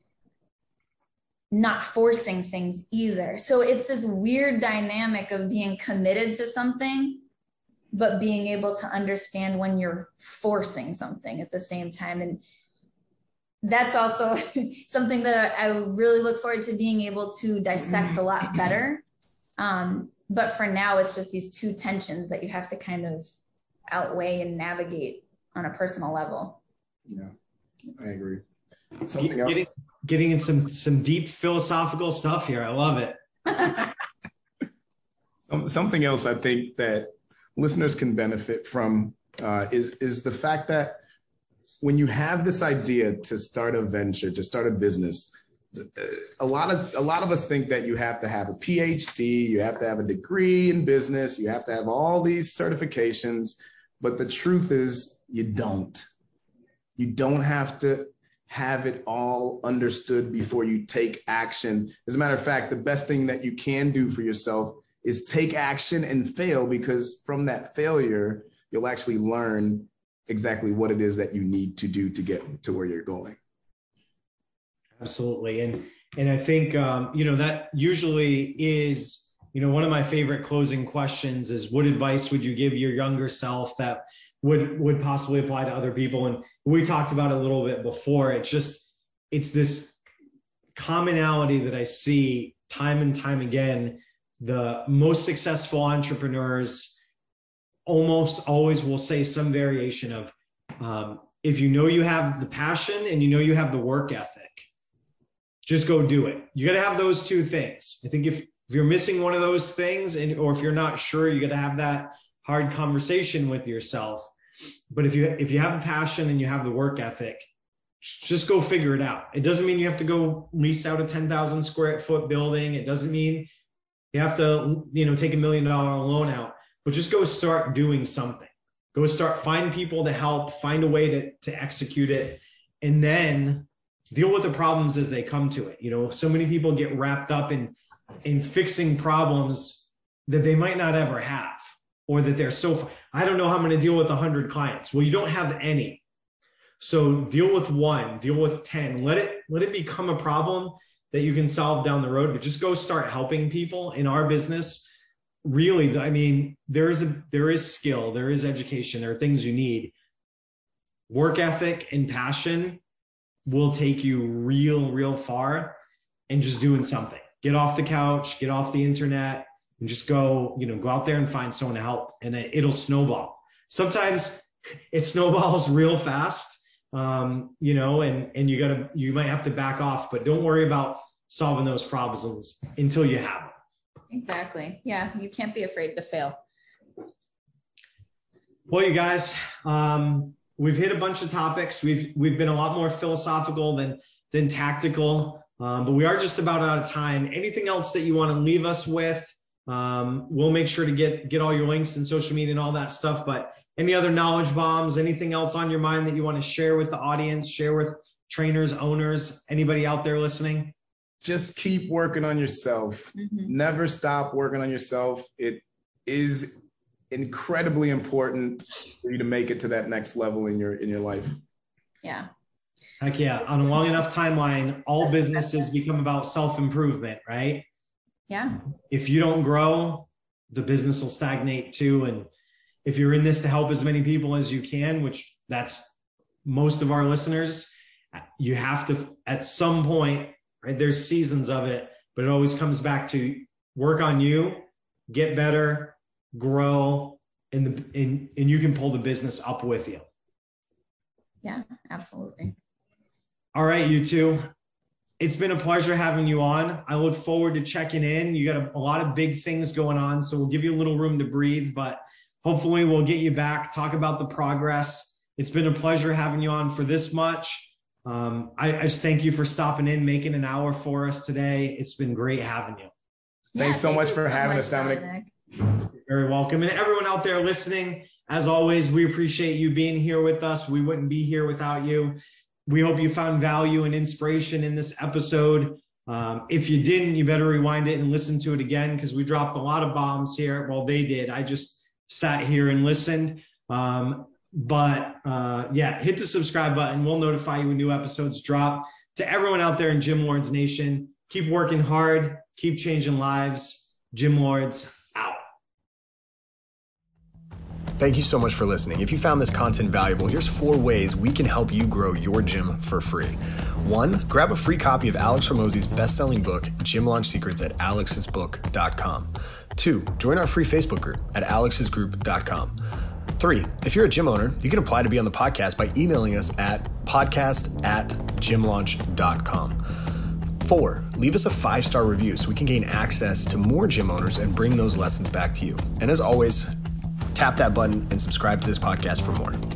not forcing things either. So it's this weird dynamic of being committed to something, but being able to understand when you're forcing something at the same time. And that's also something that I really look forward to being able to dissect a lot better. But for now, it's just these two tensions that you have to kind of outweigh and navigate on a personal level. Yeah, I agree. Something else. Getting in some deep philosophical stuff here. I love it. Something else I think that listeners can benefit from is the fact that when you have this idea to start a venture, to start a business, a lot of us think that you have to have a PhD, you have to have a degree in business, you have to have all these certifications, but the truth is you don't. You don't have to have it all understood before you take action. As a matter of fact, the best thing that you can do for yourself is take action and fail, because from that failure, you'll actually learn exactly what it is that you need to do to get to where you're going. Absolutely. And I think, that usually is, one of my favorite closing questions is, what advice would you give your younger self that would possibly apply to other people? And we talked about it a little bit before. It's this commonality that I see time and time again. The most successful entrepreneurs almost always will say some variation of, if you have the passion and you have the work ethic, just go do it. You got to have those two things. I think if you're missing one of those things, or if you're not sure, you got to have that hard conversation with yourself. But if you have a passion and you have the work ethic, just go figure it out. It doesn't mean you have to go lease out a 10,000 square foot building. It doesn't mean you have to, take $1 million loan out, but just go start doing something. Go find people to help, find a way to execute it, and then deal with the problems as they come to it. So many people get wrapped up in fixing problems that they might not ever have, or that they're I don't know how I'm going to deal with 100 clients. Well, you don't have any. So deal with 1, deal with 10, let it become a problem that you can solve down the road, but just go start helping people. In our business, really, there is skill, there is education, there are things you need. Work ethic and passion will take you real far, and just doing something. Get off the couch, get off the internet, and just go out there and find someone to help, and it'll snowball. Sometimes it snowballs real fast. And you might have to back off, but don't worry about solving those problems until you have them. Exactly. Yeah. You can't be afraid to fail. Well, you guys, we've hit a bunch of topics. We've been a lot more philosophical than tactical, but we are just about out of time. Anything else that you want to leave us with? We'll make sure to get all your links and social media and all that stuff, but any other knowledge bombs, anything else on your mind that you want to share with the audience, share with trainers, owners, anybody out there listening? Just keep working on yourself. Mm-hmm. Never stop working on yourself. It is incredibly important for you to make it to that next level in your life. Yeah. Heck yeah. On a long enough timeline, all businesses become about self-improvement, right? Yeah. If you don't grow, the business will stagnate too. And if you're in this to help as many people as you can, which that's most of our listeners, you have to, at some point, right? There's seasons of it, but it always comes back to work on you, get better, grow, and you can pull the business up with you. Yeah, absolutely. All right, you two. It's been a pleasure having you on. I look forward to checking in. You got a lot of big things going on, so we'll give you a little room to breathe, but hopefully we'll get you back, talk about the progress. It's been a pleasure having you on for this much. I just thank you for stopping in, making an hour for us today. It's been great having you. Thanks so much for having us, Dominic. You're very welcome. And everyone out there listening, as always, we appreciate you being here with us. We wouldn't be here without you. We hope you found value and inspiration in this episode. If you didn't, you better rewind it and listen to it again, because we dropped a lot of bombs here. Well, they did. I just sat here and listened. Hit the subscribe button. We'll notify you when new episodes drop. To everyone out there in Gym Lords Nation, keep working hard, keep changing lives. Gym Lords out. Thank you so much for listening. If you found this content valuable, here's 4 ways we can help you grow your gym for free. 1, grab a free copy of Alex Hormozi's best-selling book, Gym Launch Secrets, at alexsbook.com. 2, join our free Facebook group at alexsgroup.com. 3, if you're a gym owner, you can apply to be on the podcast by emailing us at podcast@gymlaunch.com. 4, leave us a 5-star review so we can gain access to more gym owners and bring those lessons back to you. And as always, tap that button and subscribe to this podcast for more.